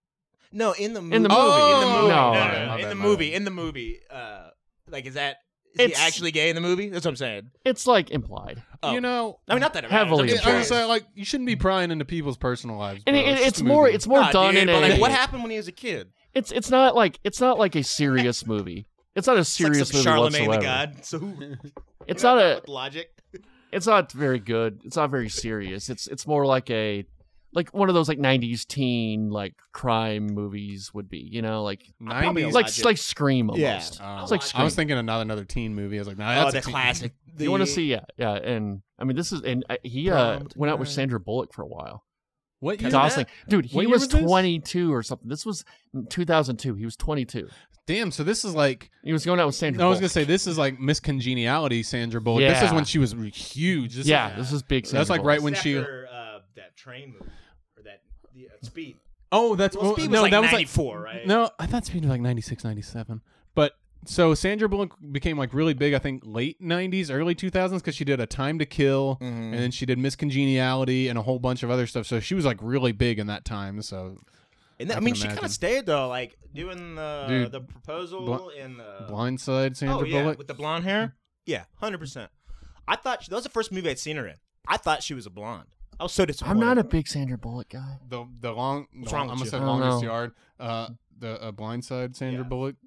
No, in the movie. In the movie. In the Oh, movie. no. No, My no, bad, no. my In bad, the my movie. bad. In the movie. Uh, like, is that is It's- he actually gay in the movie? That's what I'm saying. it's like implied, Oh. You know, I mean, not that it Heavily matters. I I'm was implied. gonna curious. say like you shouldn't be prying into people's personal lives. and bro. it, It's just it's a more movie. it's more Nah, done dude, in but, a. like, what happened when he was a kid? It's it's not like it's not like a serious movie. It's not a It's like serious some movie Charlemagne whatsoever. the God. So who? It's you know, not a. with logic. It's not very good. It's not very serious. It's it's more like a like one of those like nineties teen like crime movies would be. You know, like Probably nineties. a like Logic. like Scream almost. Yeah. Oh, It's like I Scream. was thinking another another teen movie. I was like, nah, Oh, that's the a teen- classic. You want to The- see, yeah, yeah, and I mean, this is, and uh, he uh, Prom went out with tonight. Sandra Bullock for a while. What year? Gosling, dude, he What year was, was this? twenty-two or something. This was two thousand two. He was twenty-two. Damn. So this is like He was going out with Sandra. I was Bullock. gonna say this is like Miss Congeniality, Sandra Bullock. This is Yeah. when she was re- huge. This yeah, is, this is big. Sandra That's like Bullock. right when It's she. after, uh, that train movie or that the, uh, Speed. Oh, that's Well, well, Speed was no, like that was like ninety-four, right? no. I thought Speed was like ninety-six, ninety-seven. But so Sandra Bullock became like really big. I think late nineties, early two thousands, because she did A Time to Kill, and then she did Miss Congeniality and a whole bunch of other stuff. So she was like really big in that time. So And I I, mean, can she kind imagine. of stayed though, like doing the Dude, the proposal Bl- in the Blindside, Sandra oh yeah, Bullock. with the blonde hair. Yeah, hundred percent. I thought she, that was the first movie I'd seen her in. I thought she was a blonde. I was so disappointed. I'm not a big Sandra Bullock guy. The the long, What's the, wrong I'm with gonna you? say I don't longest know. yard. Uh, the uh, Blindside, Sandra Yeah. Bullock.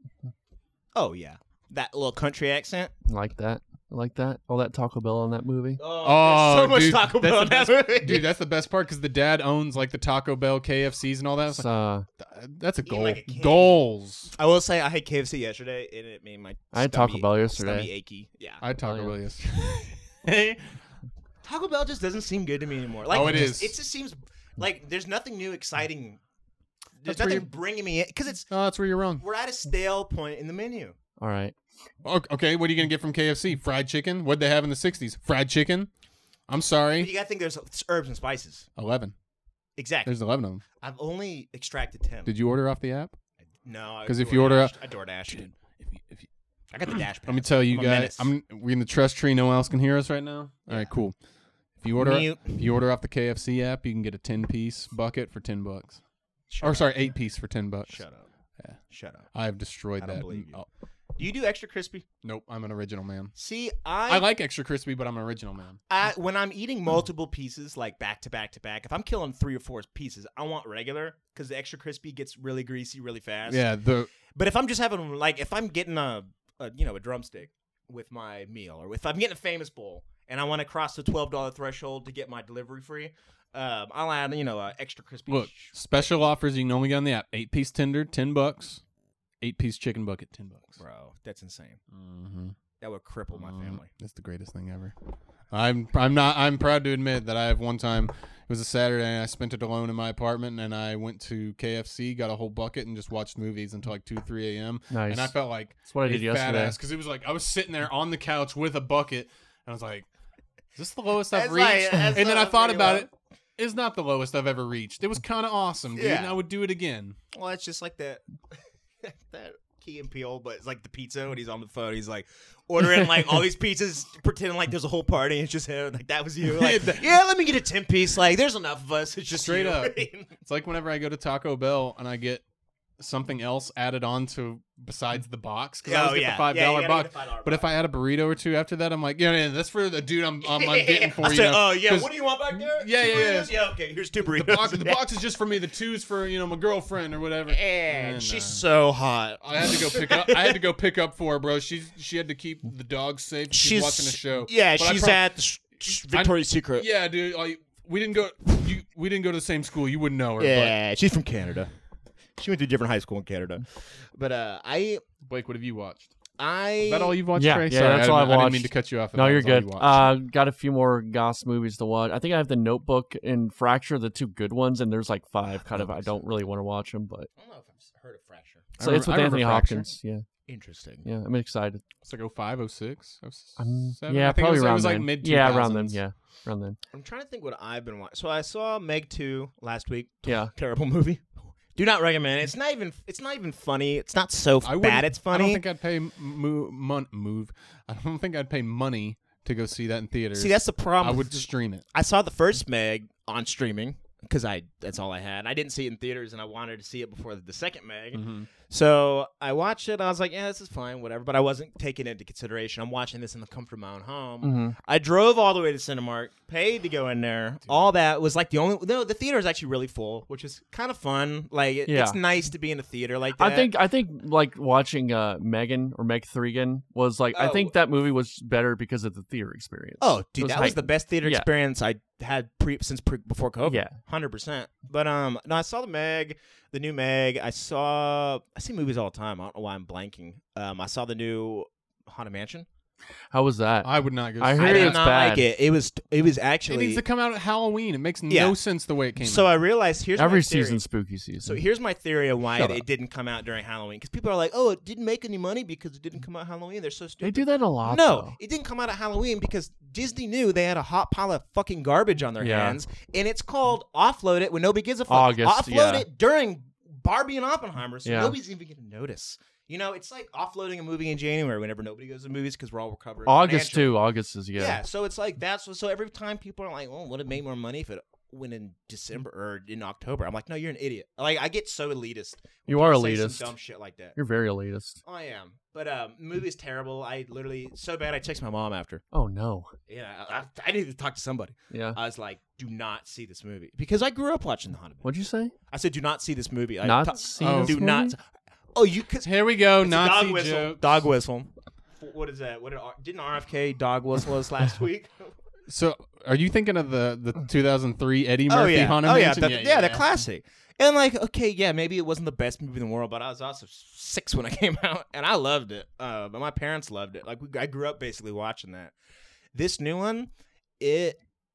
Oh yeah, that little country accent. I like that. I like that. All that Taco Bell in that movie. Oh, Oh, there's so much dude, Taco that's Bell the in that best- movie. Dude, that's the best part because the dad owns like the Taco Bell, K F Cs, and all that. It's It's, like, uh, th- that's a Eating goal. like a king. Goals. I will say I had K F C yesterday, and it made my I had Taco stomach- Bell yesterday. stomach achy. Yeah, I had Taco Oh, Bell yeah. yesterday. Taco Bell just doesn't seem good to me anymore. Like, Oh, it just, is. It just seems like there's nothing new, exciting. There's That's where nothing you're- bringing me in because it's Oh, that's where you're wrong. we're at a stale point in the menu. all right. O- Okay, what are you gonna get from K F C? Fried chicken? What'd they have in the sixties? Fried chicken? I'm But sorry. you gotta think there's herbs and spices. Eleven. Exactly. There's eleven of them. I've only extracted ten. Did you order off the app? No, I 'Cause if you order DoorDashed. I door dashed it. If you, if you, I got the dash. let me tell you I'm a guys, menace. I'm we're in the trust tree. No one else can hear us right now. All right, cool. If you order, Mute. if you order off the K F C app, you can get a ten piece bucket for ten bucks. Shut or up. sorry, eight piece for ten bucks. Shut up. Yeah. Shut up. I have destroyed I don't that. believe you. Oh, Do you do extra crispy? nope, I'm an original man. See, I I, like extra crispy, but I'm an original man. I when I'm eating multiple pieces like back to back to back, if I'm killing three or four pieces, I want regular because the extra crispy gets really greasy really fast. Yeah, the But if I'm just having like if I'm getting a, a you know a drumstick with my meal, or if I'm getting a famous bowl and I want to cross the twelve dollar threshold to get my delivery free, um, I'll add you know a extra crispy. look special offers. You can only get on the app. Eight piece tender, ten bucks. Eight piece chicken bucket, ten bucks. bro, that's insane. Mm-hmm. That would cripple my family. That's the greatest thing ever. I'm I'm not I'm proud to admit that I have one time was a Saturday, and I spent it alone in my apartment, and I went to K F C, got a whole bucket, and just watched movies until like two, three a m Nice. And I felt like That's what I did a yesterday. fat because it was like I was sitting there on the couch with a bucket, and I was like, "Is this the lowest I've That's like- reached?" that's and then I not thought pretty about low. it. It's not the lowest I've ever reached. It was kind of awesome, dude. Yeah. And I would do it again. Well, it's just like that that Key and Peele, but it's like the pizza when he's on the phone. He's like ordering like all these pizzas, pretending like there's a whole party. And it's just him. Like that was you. Like, yeah, let me get a ten piece. Like there's enough of us. It's just Straight you. up. It's like whenever I go to Taco Bell and I get something else added on to besides the box because I Oh, always get yeah. the five Yeah, you dollar gotta get box. the five dollar But if I add a burrito or two after that, I'm like, yeah, yeah that's for the dude I'm I'm, I'm getting for I you. said, know, oh yeah, 'cause what do you want back there? Yeah, Two yeah, yeah. burritos? Yeah, okay. Here's two burritos. the box the box is just for me. The two's for you know my girlfriend or whatever. And And, she's uh, so hot. I had to go pick up. I had to go pick up for her, bro. She's she had to keep the dog safe. She's, She's watching a show. Yeah, But I she's prob- at the sh- sh- Victoria's Secret. Yeah, dude. Like, we didn't go. You we didn't go to the same school. You wouldn't know her. Yeah, she's from Canada. She went to a different high school in Canada. But uh, I, But Blake, what have you watched? I. Is that all you've watched, Yeah, Trey? yeah, Sorry, that's I, all didn't- I've I didn't mean watched. to cut you off. if No, that you're was all good. you watched. Uh, got a few more Goss movies to watch. I think I have the Notebook and Fracture, the two good ones, and there's like five. Kind of, I don't really want to watch them, but I don't know if I've heard of Fracture. I so it's remember- with I Anthony remember Fracture. Hopkins. Yeah, Interesting. yeah, I'm excited. It's like oh five, oh six, oh Um, seven? yeah, I think probably it was, around it was then. like mid yeah, around then. Yeah, around then. I'm trying to think what I've been watching. So I saw Meg two last week. Yeah. Terrible movie. Do not recommend it. It's not even. It's not even funny. It's not so I bad. wouldn't- It's funny. I don't think I'd pay m- mo- mon- move. I don't think I'd pay money to go see that in theaters. See, that's the problem. I with would this- stream it. I saw the first Meg on streaming because I that's all I had. I didn't see it in theaters, and I wanted to see it before the, the second Meg. Mm-hmm. So I watched it. I was like, yeah, this is fine, whatever. But I wasn't taking it into consideration. I'm watching this in the comfort of my own home. hmm I drove all the way to Cinemark, paid to go in there. All that was like the only. No, the theater is actually really full, which is kind of fun. Like it, Yeah. it's nice to be in a theater like that. I think I think like watching uh Megan or Meg Thregan was like I Oh. think that movie was better because of the theater experience. Oh, It dude, that was heightened. the best theater Yeah. experience I had pre since pre, before COVID. Yeah. hundred percent. But um, no, I saw the Meg, the new Meg. I saw. I see movies all the time. I don't know why I'm blanking. Um, I saw the new Haunted Mansion. How was that? I would not go. I see heard I that. did it's not bad. like it. It was. It was It actually. needs to come out at Halloween. It makes Yeah. no sense the way it came so out. I realized here's Every my theory. season's spooky season. So here's my theory of why Shut it, up. it didn't come out during Halloween. Because people are like, "Oh, it didn't make any money because it didn't come out Halloween." They're so stupid. they do that a lot. No, though. it didn't come out at Halloween because Disney knew they had a hot pile of fucking garbage on their Yeah. hands, and it's called offload it when nobody gives a fuck. August, offload yeah. it during Barbie and Oppenheimer, so Yeah. nobody's even gonna notice. You know, it's like offloading a movie in January whenever nobody goes to movies because we're all recovering. August financially. too. August is yeah. Yeah. so it's like that's what, so every time people are like, "Oh, would it make more money if it went in December or in October?" I'm like, "No, you're an idiot." Like I get so elitist. when You are people say some elitist. dumb shit like that. You're very elitist. I am, but um, the movie's terrible. I literally so bad. I texted my mom after. Oh no. Yeah, I, I needed to talk to somebody. Yeah. I was like, "Do not see this movie," because I grew up watching The Haunted Mansion. What'd you say? I said, "Do not see this movie." I Not ta- see oh, this do movie? not. Oh, you could. Here we go. It's a Nazi dog whistle. joke. Dog whistle. What is that? What did R- didn't R F K dog whistle us last week? So, are you thinking of the the two thousand three Eddie Murphy oh yeah, Haunted oh yeah, Mansion? the, yeah, the classic. And like, okay, yeah, maybe it wasn't the best movie in the world, but I was also six when it came out, and I loved it. Uh, but my parents loved it. Like, we, I grew up basically watching that. This new one, it,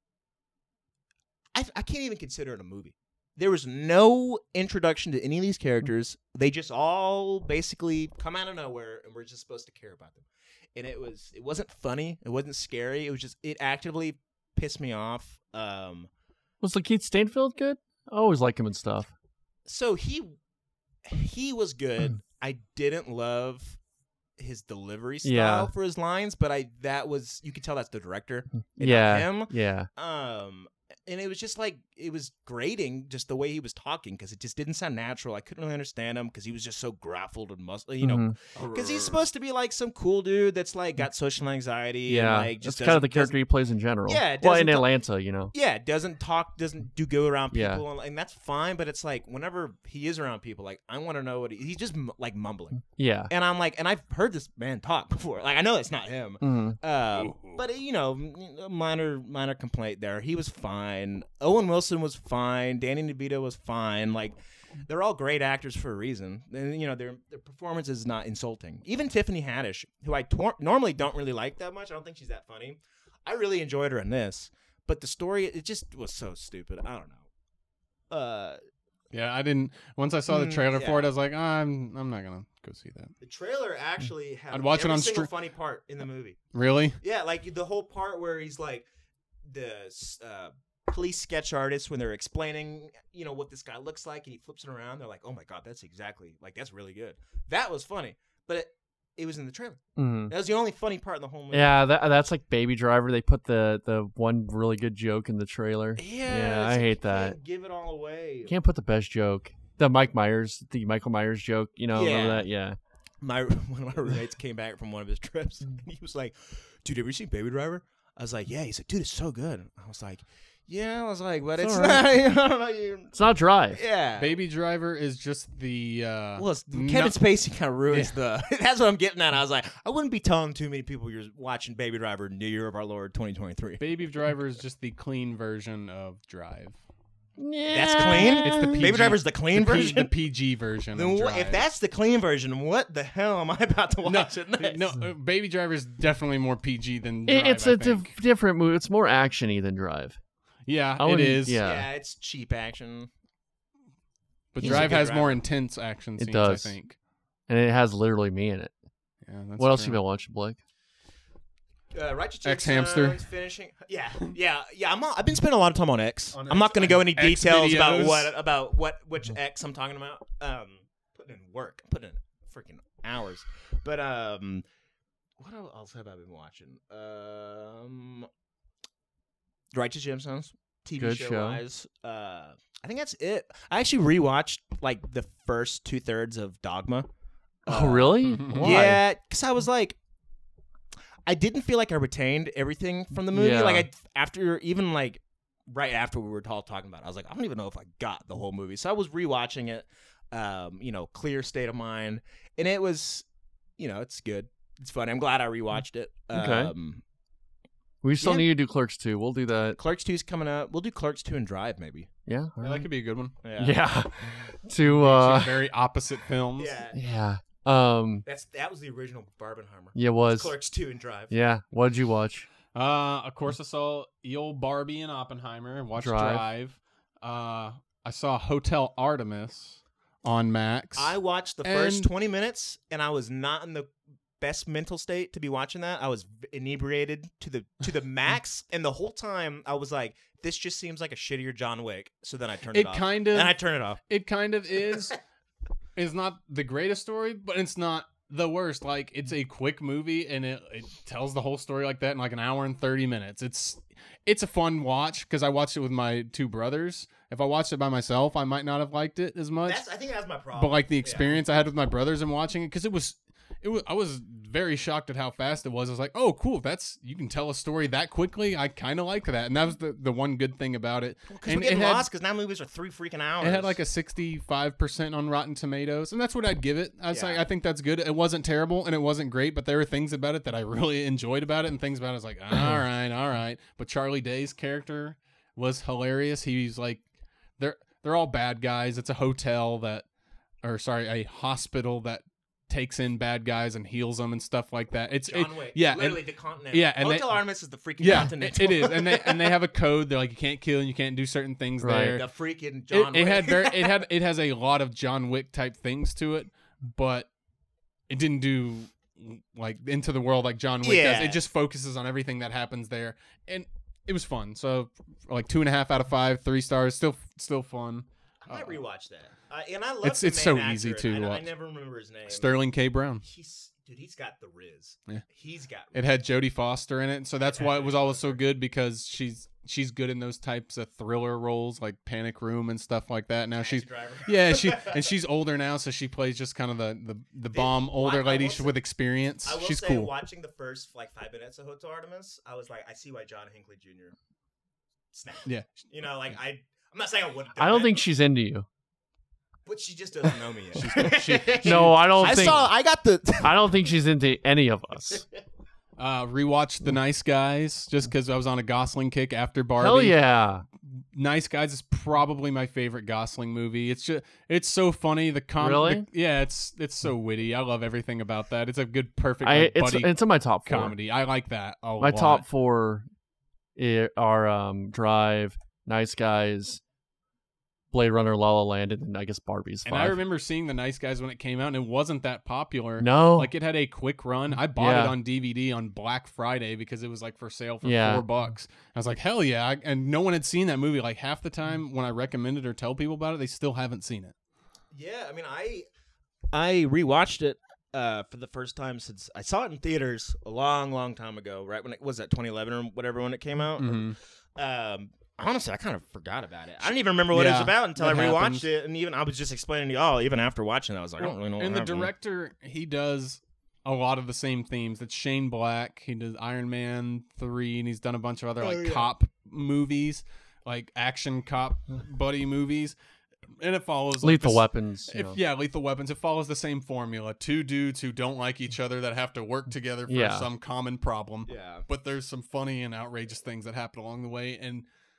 I, I can't even consider it a movie. There was no introduction to any of these characters. They just all basically come out of nowhere, and we're just supposed to care about them. And it was, it wasn't funny. It wasn't scary. It was just, it actively pissed me off. Um, Was Lakeith Stanfield good? I always like him and stuff. so he he was Hmm. good. I didn't love his delivery style Yeah. for his lines, but I that was you could tell that's the director. and not Yeah. him. Yeah. Um, and it was just like it was grating, just the way he was talking, because it just didn't sound natural. I couldn't really understand him because he was just so grappled and muscly, you know. Mhm. Because he's supposed to be like some cool dude that's like got social anxiety. Yeah. and, like, just That's kind of the doesn't- character he plays in general. Yeah, it Well, doesn't in ta- Atlanta, you know. Yeah, doesn't talk, doesn't do go around Yeah. people, and, and that's fine. But it's like whenever he is around people, like I want to know what he, he's just m- like mumbling, Yeah. and I'm like, and I've heard this man talk before. Like I know it's not him, Mhm. uh, but you know, m- minor minor complaint there. He was fine. Owen Wilson was fine. Danny DeVito was fine. Like they're all great actors for a reason, and you know their their performance is not insulting. Even Tiffany Haddish, who I tor- normally don't really like that much. I don't think she's that funny. I really enjoyed her in this. but the story it just was so stupid. I don't know. Uh, Yeah, I didn't. Once I saw the Mm, trailer for it, yeah. I was like, oh, I'm I'm not gonna go see that. the trailer actually had I'd watch it every on single stre- funny part in the movie. Really? Yeah, like the whole part where he's like the uh, police sketch artist when they're explaining, you know, what this guy looks like, and he flips it around. They're like, "Oh my god, that's exactly like that's really good." That was funny, but it, it was in the trailer. Mhm. That was the only funny part in the whole movie. Yeah, that that's like Baby Driver. They put the the one really good joke in the trailer. yeah, Yeah, it's I like, hate you that. can't give it all away. Can't put the best joke. The Mike Myers, the Michael Myers joke. You know, remember Yeah. that? Yeah. My one of my roommates came back from one of his trips, and he was like, "Dude, have you seen Baby Driver?" I was like, "Yeah." He's like, "Dude, it's so good." I was like, "Yeah." I was like, "But It's it's, all not." right. I don't know. You, It's not Drive. yeah. Baby Driver is just the. Uh, Well, it's, no- Kevin Spacey kind of ruins the. That's what I'm getting at. I was like, I wouldn't be telling too many people you're watching Baby Driver, New Year of Our Lord, twenty twenty-three. Baby Driver is just the clean version of Drive. Yeah. That's clean. It's the P G. Baby Driver's the clean the P- version. the P G version. Then of what, Drive. if that's the clean version, what the hell am I about to no, watch it next? no, uh, Baby Driver is definitely more P G than It- Drive, it's I a think. diff- different movie. It's more actiony than Drive. yeah, I it wouldn't- is. yeah. yeah, it's cheap action. But He's a Drive good has more driver. intense action It scenes. does. I think. And it has literally me in it. Yeah, that's What else true. you been watching, Blake? Uh, Righteous X-Hamster. Gemstones finishing. Yeah, yeah, yeah. I'm. I've been spending a lot of time on X. On I'm not X- going to go into X details about videos. what about what which X I'm talking about. Um, putting in work, putting in freaking hours. But um, what else have I been watching? Um, Righteous Gemstones T V Good show, show. wise. Uh, I think that's it. I actually rewatched like the first two thirds of Dogma. Oh, Uh, really? Mhm. Why? Yeah, because I was like, I didn't feel like I retained everything from the movie. Yeah. Like I, after even like right after we were all talking about it, I was like, I don't even know if I got the whole movie. So I was rewatching it, um, you know, clear state of mind, and it was, you know, it's good. It's funny. I'm glad I rewatched it. Okay. Um, We still Yeah. need to do Clerks two. We'll do that. Clerks two is coming up. We'll do Clerks two and Drive maybe. Yeah. all Yeah, that right. could be a good one. Yeah. to Two uh very opposite films. yeah. yeah. Um That's that was the original Barbenheimer. yeah, it was. Clerks two and Drive. Yeah. What did you watch? Uh, of course, I saw the old Barbie and Oppenheimer. Watched Drive. Drive. Uh, I saw Hotel Artemis on Max. I watched the first And- twenty minutes, and I was not in the best mental state to be watching that. I was inebriated to the to the max, and the whole time I was like, "This just seems like a shittier John Wick." So then I turned it, it off, kind of and I turned it off. it kind of is. It's not the greatest story, but it's not the worst. Like, it's a quick movie, and it, it tells the whole story like that in like an hour and thirty minutes. It's it's a fun watch because I watched it with my two brothers. If I watched it by myself, I might not have liked it as much. That's, I think that's my problem. But like the experience I had with my brothers and watching it, because it was, it was, I was very shocked at how fast it was. I was like, oh, cool, that's you can tell a story that quickly. I kind of like that, and that was the the one good thing about it. because and we're getting it had, lost because now movies are three freaking hours. it had like a sixty-five percent on Rotten Tomatoes, and that's what I'd give it. I was Yeah. like, I think that's good. It wasn't terrible, and it wasn't great, but there were things about it that I really enjoyed about it, and things about it I was like, all right, all right. But Charlie Day's character was hilarious. He's like, they're they're all bad guys. It's a hotel that, or sorry, a hospital that takes in bad guys and heals them and stuff like that. It's John it- Wick. yeah, and- literally the Continental. yeah, and they- Hotel Artemis is the freaking yeah, Continental. it, it is, and they and they have a code. They're like, you can't kill and you can't do certain things Right. there. the freaking It, John it Wick. had very it had it has a lot of John Wick type things to it, but it didn't do like into the world like John Wick Yeah. does. It just focuses on everything that happens there, and it was fun. So like two and a half out of five, three stars. Still still fun. I might Uh, rewatch that. Uh, and I love It's- the it's main so easy actor, to and I, I watch. never remember his name. Sterling K. Brown. He's dude. He's got the riz. Yeah. He's got. It had Jodie Foster in it, so that's why it was always so good, because she's she's good in those types of thriller roles like Panic Room and stuff like that. Now Taxi she's Driver. yeah, she and she's older now, so she plays just kind of the the, the bomb older I- I lady will say- with experience. I will She's say, cool. watching the first like five minutes of Hotel Artemis, I was like, I see why John Hinckley Junior snapped. Yeah, You know, like I, I'm not saying I wouldn't. I don't think she's into you. but she just doesn't know me yet. She's- she- No, I don't I think saw. I got the. I don't think she's into any of us. Uh, rewatched The Nice Guys just because I was on a Gosling kick after Barbie. Hell yeah. Nice Guys is probably my favorite Gosling movie. It's just it's so funny. The com Really? the- yeah, it's it's so witty. I love everything about that. It's a good, perfect I like, it's buddy it's in my top four. comedy. I like that a My lot. top four it, are um, Drive, Nice Guys, Blade Runner, La La Land, and then I guess Barbie's five. And I remember seeing The Nice Guys when it came out, and it wasn't that popular. No. Like, it had a quick run. I bought Yeah. it on D V D on Black Friday because it was, like, for sale for Yeah. four bucks. I was like, hell yeah. I- And no one had seen that movie. Like, half the time when I recommend it or tell people about it, they still haven't seen it. Yeah, I mean, I I rewatched it uh, for the first time since I saw it in theaters a long, long time ago. Right when it was that twenty eleven or whatever when it came out. Mhm. Um, honestly, I kind of forgot about it. I didn't even remember what it was Yeah, about until I that rewatched happens. it, and even I was just explaining to y'all. Even after watching it, I was like, I don't really know. What And the happened. director, he does a lot of the same themes. It's Shane Black. He does Iron Man three, and he's done a bunch of other Oh, like yeah. cop movies, like action cop buddy movies. And it follows like, Lethal this- Weapons. you If, know. yeah, Lethal Weapons. It follows the same formula. Two dudes who don't like each other that have to work together for Yeah. some common problem. Yeah. But there's some funny and outrageous things that happen along the way. And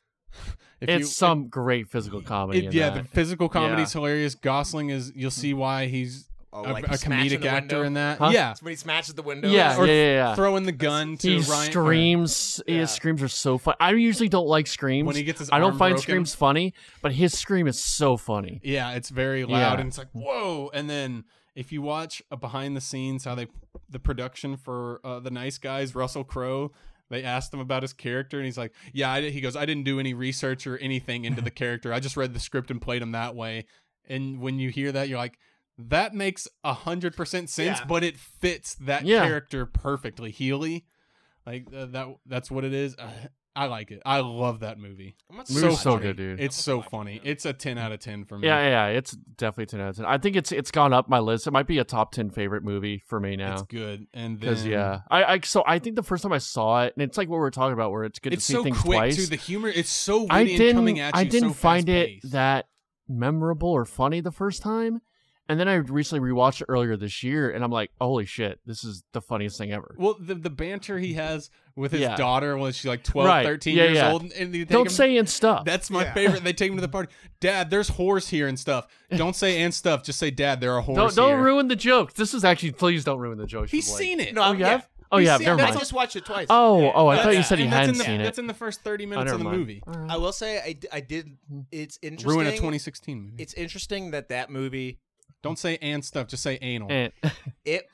if It's you, some great physical comedy. it, in yeah, that. the physical comedy is Yeah. hilarious. Gosling is. You'll see why he's Oh, a, like a smashing comedic the actor window? in that. Huh? Yeah, It's when he smashes the window. Yeah, Or yeah, yeah, yeah. throwing the gun to He Ryan. screams. Yeah. His screams are so fun. I usually don't like screams. When he gets his I don't arm find broken. screams funny, but his scream is so funny. Yeah, it's very loud Yeah. and it's like whoa. And then if you watch a behind the scenes how they the production for uh, The Nice Guys, Russell Crowe, they asked him about his character and he's like, yeah, I did, he goes, I didn't do any research or anything into the character. I just read the script and played him that way. And when you hear that, you're like, that makes a hundred percent sense, Yeah. but it fits that Yeah. character perfectly. Healy, like uh, that. That's what it is. Uh, I like it. I love that movie. I'm not Movie's so so funny. good, dude. It's I'm so watching funny. it. It's a ten out of ten for me. Yeah, yeah, yeah, it's definitely ten out of ten. I think it's it's gone up my list. It might be a top ten favorite movie for me It's now. good. And then Because yeah, I, I so I think the first time I saw it, and it's like what we were talking about, where it's good it's to see so things quick twice. too. The humor, it's so witty I and didn't, coming at you I didn't so find it fast-paced. that memorable or funny the first time, and then I recently rewatched it earlier this year, and I'm like, holy shit, this is the funniest thing ever. Well, the the banter he has with his Yeah. daughter when she's like twelve, Right. thirteen Yeah, years yeah. old, and they take Don't him, say and stuff. That's my Yeah. favorite. They take him to the party. Dad, there's whores here and stuff. Don't say and stuff. Just say, Dad, there are whores don't don't here. ruin the joke. This is actually please don't ruin the joke. He's Blake. seen it. No, Oh, I'm- you yeah. have? Oh He's yeah, seen- never I mind. just watched it twice. Oh, Yeah. oh, I Yeah. thought you Yeah. said you and that's hadn't in the, seen it. That's in the first thirty Oh, minutes never of the mind. movie. All right. I will say I, d- I did. It's interesting. Ruin a twenty sixteen movie. It's interesting that that movie Don't say and stuff. Just say anal. And it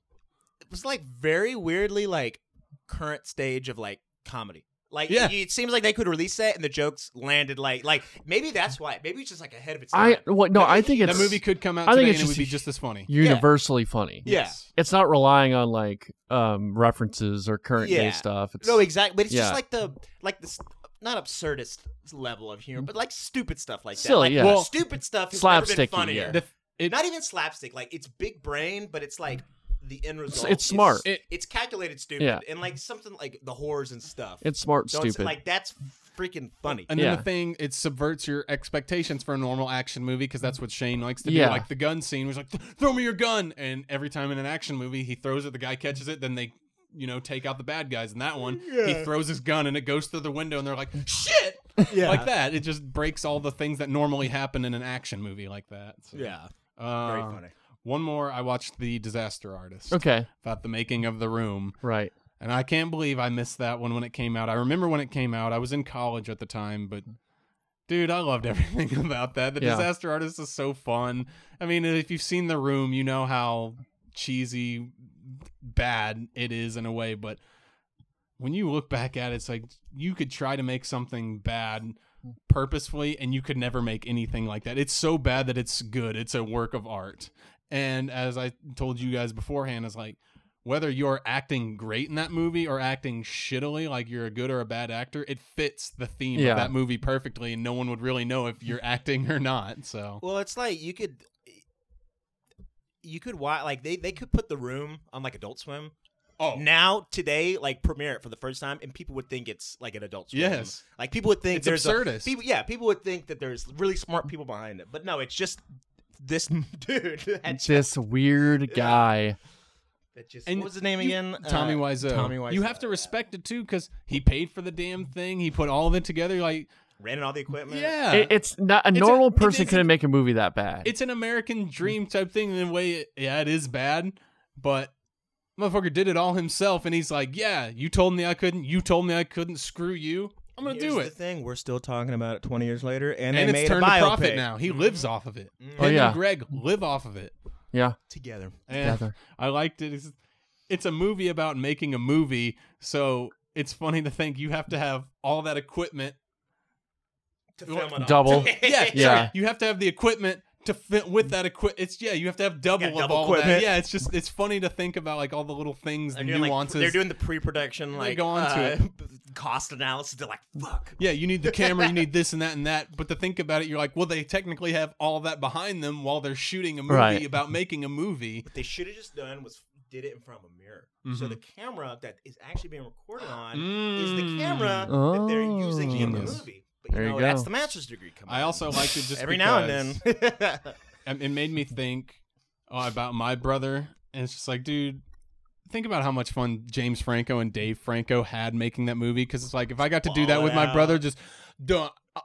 it was like very weirdly like current stage of like comedy. Like Yeah. it, it seems like they could release that and the jokes landed like like maybe that's why. Maybe it's just like ahead of its time. I what? No, I think that it's movie could come out I think today it's and it would just be just as funny. universally funny. Yeah. Yes. It's not relying on like um references or current day Yeah. stuff. It's, No, exactly. But it's Yeah. just like the like this not absurdist level of humor, but like stupid stuff like that. Silly, like yeah. Well, stupid stuff has never been slapsticky, funnier. yeah. The, it, Not even slapstick. Like it's big brain, but it's like the end result. it's smart. It- It's calculated stupid, Yeah. and like something like the horrors and stuff. it's smart, Don't say- stupid. like that's freaking funny. And then Yeah. the thing, it subverts your expectations for a normal action movie because that's what Shane likes to do. Yeah. Like the gun scene, was like, "Throw me your gun!" And every time in an action movie, he throws it, the guy catches it, then they, you know, take out the bad guys. In that one, he Yeah. throws his gun and it goes through the window, and they're like, "Shit!" Yeah. Like that. It just breaks all the things that normally happen in an action movie like that. So, Yeah, uh, very funny. One more, I watched The Disaster Artist okay, about the making of The Room. right. And I can't believe I missed that one when it came out. I remember when it came out. I was in college at the time, but dude, I loved everything about that. The Yeah. Disaster Artist is so fun. I mean, if you've seen The Room, you know how cheesy, bad it is in a way. But when you look back at it, it's like you could try to make something bad purposefully, and you could never make anything like that. It's so bad that it's good. It's a work of art. And as I told you guys beforehand, it's like, whether you're acting great in that movie or acting shittily, like you're a good or a bad actor, it fits the theme Yeah. of that movie perfectly, and no one would really know if you're acting or not. So Well, it's like you could, you could watch like they they could put The Room on like Adult Swim. oh Now today, like premiere it for the first time, and people would think it's like an Adult Swim. yes, Like people would think it's there's absurdist. a people. Yeah, people would think that there's really smart people behind it, but no, it's just this dude. That just, This weird guy. that just And what was his name you- again? Tommy Uh, Wiseau. Tommy Wiseau. You have to yeah. respect it too, because he paid for the damn thing. He put all of it together. You're like, Rented all the equipment. yeah, It, it's not a It's a- normal it person is- couldn't make a movie that bad. it's an American dream type thing in a way. It, yeah, it is bad, but Motherfucker did it all himself, and he's like, yeah, you told me I couldn't. You told me I couldn't. Screw you. I'm going to Here's do the it. thing. We're still talking about it twenty years later, and, And they it's made turned a to biopic. profit now. He lives off of it. Mhm. Oh, Him yeah. and Greg live off of it. Yeah. Together. And Together. I liked it. It's, it's a movie about making a movie, so it's funny to think you have to have all that equipment. To film it on. Double. Yeah, Yeah. sorry, you have to have the equipment to fit with that equipment. It's yeah, you have to have double Yeah, of double all that. equipment. Yeah, it's just it's funny to think about like all the little things, the They're doing, like, nuances. they're doing the pre-production, like go on to uh, cost analysis. They're like, fuck. Yeah, you need the camera, you need this and that and that. But to think about it, you're like, well, they technically have all that behind them while they're shooting a movie Right. about making a movie. What they should have just done was did it in front of a mirror. So Mhm. the camera that is actually being recorded on is the camera Mm. that they're using in the Genius. movie. But you There you know, that's go. the master's degree coming. I in. also liked it just every now because- and then. and it made me think uh, about my brother, and it's just like, dude, think about how much fun James Franco and Dave Franco had making that movie. Because it's like, if I got to do that Ball with it my out. brother, just duh, uh,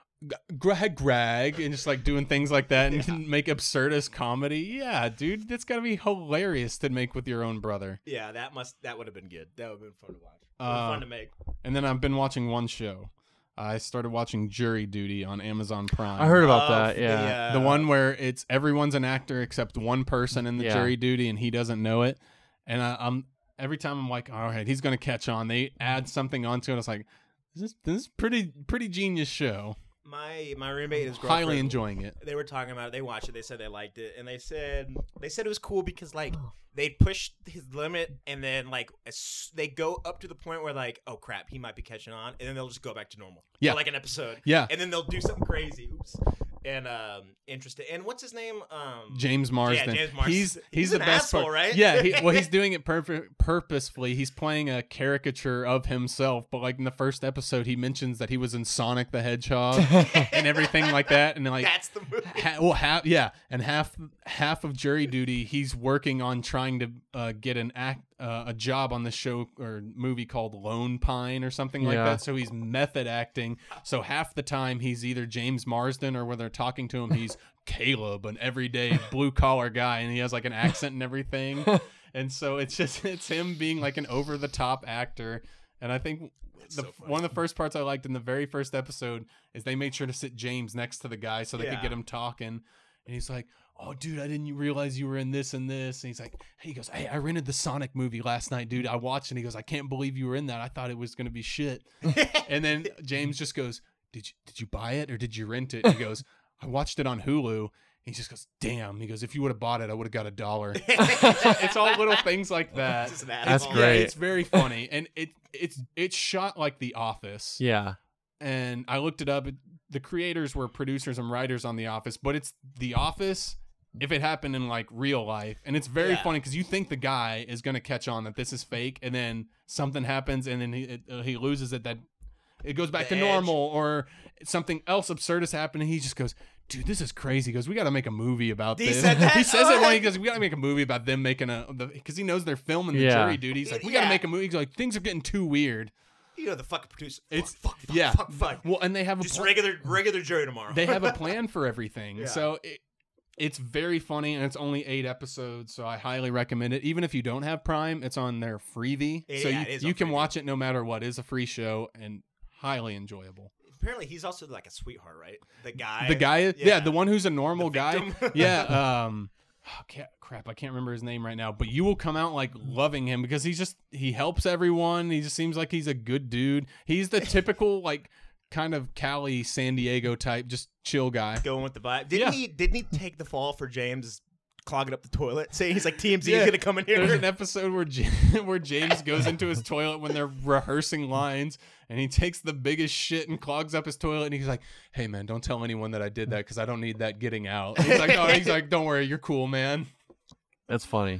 Greg, Greg, and just like doing things like that and Yeah. make absurdist comedy. Yeah, dude, that's gotta be hilarious to make with your own brother. Yeah, that must that would have been good. That would have been fun to watch. Uh, fun to make. And then I've been watching one show. I started watching Jury Duty on Amazon Prime. I heard about Love that. Yeah. The, uh, the one where it's everyone's an actor except one person in the Yeah. jury duty and he doesn't know it. And I, I'm every time I'm like, all right, he's gonna catch on. They add something onto it. I was like, this is this is pretty pretty genius show. my my roommate is Highly enjoying it. They were talking about it. They watched it. They said they liked it, and they said they said it was cool because like they pushed his limit, and then like as, they go up to the point where like, oh crap, he might be catching on, and then they'll just go back to normal. Yeah. For like an episode. Yeah. And then they'll do something crazy. Oops. And um, interesting. And what's his name? Um, James Marsden. James Marsden. He's he's, He's the an best asshole, part. right? Yeah. He, well, he's doing it purpo- purposefully. He's playing a caricature of himself. But like in the first episode, he mentions that he was in Sonic the Hedgehog and everything like that. And like That's the movie. Ha- well, half yeah, and half half of Jury Duty, he's working on trying to uh, get an act, uh, a job on the show or movie called Lone Pine or something like Yeah. that. So he's method acting. So half the time he's either James Marsden or when they're talking to him, he's Caleb, an everyday blue collar guy, and he has like an accent and everything. And so it's just it's him being like an over the top actor. And I think the, so funny. one of the first parts I liked in the very first episode is they made sure to sit James next to the guy so they Yeah. could get him talking. And he's like, "Oh, dude, I didn't realize you were in this and this." And he's like, "Hey," he goes, "Hey, I rented the Sonic movie last night, dude. I watched it." And he goes, "I can't believe you were in that. I thought it was gonna be shit." And then James just goes, "Did you did you buy it or did you rent it?" And he goes, "I watched it on Hulu." He just goes, "Damn." He goes, "If you would have bought it, I would have got a dollar." It's all little things like that. Just an That's asshole. Yeah, great. it's very funny, and it it's it's shot like The Office. Yeah. And I looked it up. It- The creators were producers and writers on The Office, but it's The Office if it happened in like real life. And it's very Yeah. funny because you think the guy is gonna catch on that this is fake, and then something happens, and then he it, uh, he loses it. That it goes back The to edge. normal, or something else absurd has happened, and he just goes, "Dude, this is crazy." He goes, "We got to make a movie about He this." said that? He says it when he Oh. goes, "We got to make a movie about them making a," because he knows they're filming the Yeah. jury duty. He's like, "We got to Yeah. make a movie." He's like, "Things are getting too weird." You know the fucking producer. It's fuck, fuck, yeah, fuck, fuck. well, and they have a Just pl- regular regular jury tomorrow. they have a plan for everything. Yeah. So it, it's very funny, and it's only eight episodes, so I highly recommend it. Even if you don't have Prime, it's on their Freevee, Yeah, so yeah, you, it is you on can Freevee. watch it no matter what. It's a free show and highly enjoyable. Apparently, he's also like a sweetheart, right? The guy. The guy, yeah, yeah. the one who's a normal The guy, victim. yeah. Um, oh, ca- crap, I can't remember his name right now, but you will come out like loving him because he's just he helps everyone. He just seems like he's a good dude. He's the typical like kind of Cali, San Diego type, just chill guy. Going with the vibe. Didn't Yeah. he? Didn't he take the fall for James clogging up the toilet? Saying he's like T M Z is Yeah. gonna come in There's here. an episode where J- where James goes into his toilet when they're rehearsing lines, and he takes the biggest shit and clogs up his toilet, and he's like, "Hey man, don't tell anyone that I did that because I don't need that getting out." And he's like, "No," he's like, "Don't worry, you're cool, man." That's funny.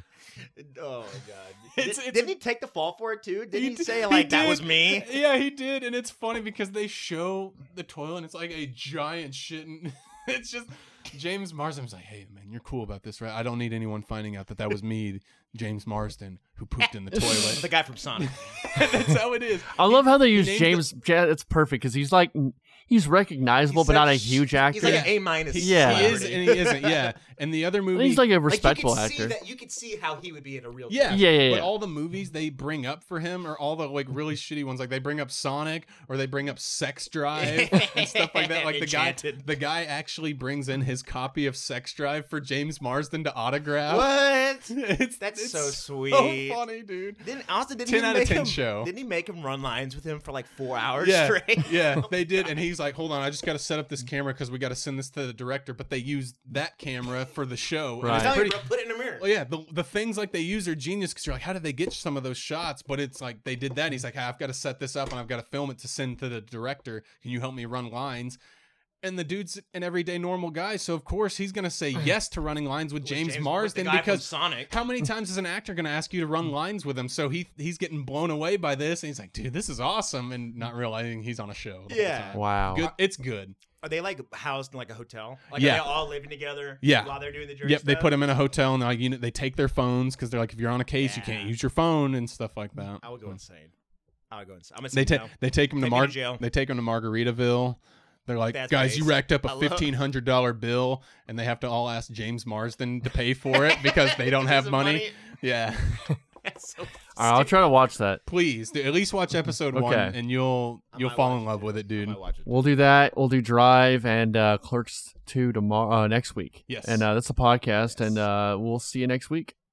Oh my god! It's- Did, it's- didn't he take the fall for it too? Didn't he, did- say like that did. was me? Yeah, he did, and it's funny because they show the toilet, and it's like a giant shit, and it's just James Marsden's like, "Hey man, you're cool about this, right? I don't need anyone finding out that that was me, James Marsden, who pooped in the the toilet." guy from Sonic. That's how it is. I love how they use named James. Ja- it's perfect because he's like he's recognizable, He's but not a such- huge actor. He's like an A minus. He, Yeah. he is and he isn't. Yeah, and the other movie, he's like a Like, respectable you could actor. See that, you could see how he would be in a real. yeah, Yeah, yeah, But yeah. all the movies they bring up for him are all the like really shitty ones. Like they bring up Sonic or they bring up Sex Drive and stuff like that. Like the guy, Enchanted. the guy actually brings in his copy of Sex Drive for James Marsden to autograph. What? It's That's it's so sweet. So funny, dude. Then also didn't ten he out of make ten him, show. Didn't he make him run lines with him for like four hours Yeah, straight? yeah, they did, and he's like, "Hold on, I just got to set up this camera because we got to send this to the director." But they used that camera for the show. and Right. it's Tell pretty- you, bro, put it in a mirror. Well, yeah, the, the things like they use are genius because you're like, how did they get some of those shots? But it's like they did that. He's like, hey, I've got to set this up and I've got to film it to send to the director. Can you help me run lines? And the dude's an everyday normal guy, so of course he's gonna say yes to running lines with With James, with the Marsden guy from because Sonic. how many times is an actor gonna ask you to run lines with him? So he he's getting blown away by this, and he's like, dude, this is awesome, and not realizing he's on a show. The Yeah. whole time. Wow. Good, it's good. Are they like housed in like a hotel? Like Yeah. are they all living together? Yeah. While they're doing the jury Yep, they stuff? put him in a hotel, and like you know, they take their phones because they're like, if you're on a case, you Yeah. can't use your phone and stuff like that. I would go insane. I would go insane. I'm gonna They say take no. they take him to Take me Mar- to jail. they take him to Margaritaville. They're like, That's guys, you nice. racked up a I love- fifteen hundred dollar bill, and they have to all ask James Marsden to pay for it because they don't have Because of money. Yeah, That's so All right, I'll try to watch that. please do, at least watch episode one, Okay. and you'll I you'll might fall watch in love too. with it, I dude. might watch it. We'll do that. We'll do Drive and uh, Clerks two tomorrow, uh, next week. Yes. And uh, that's a podcast, Yes. and uh, we'll see you next week.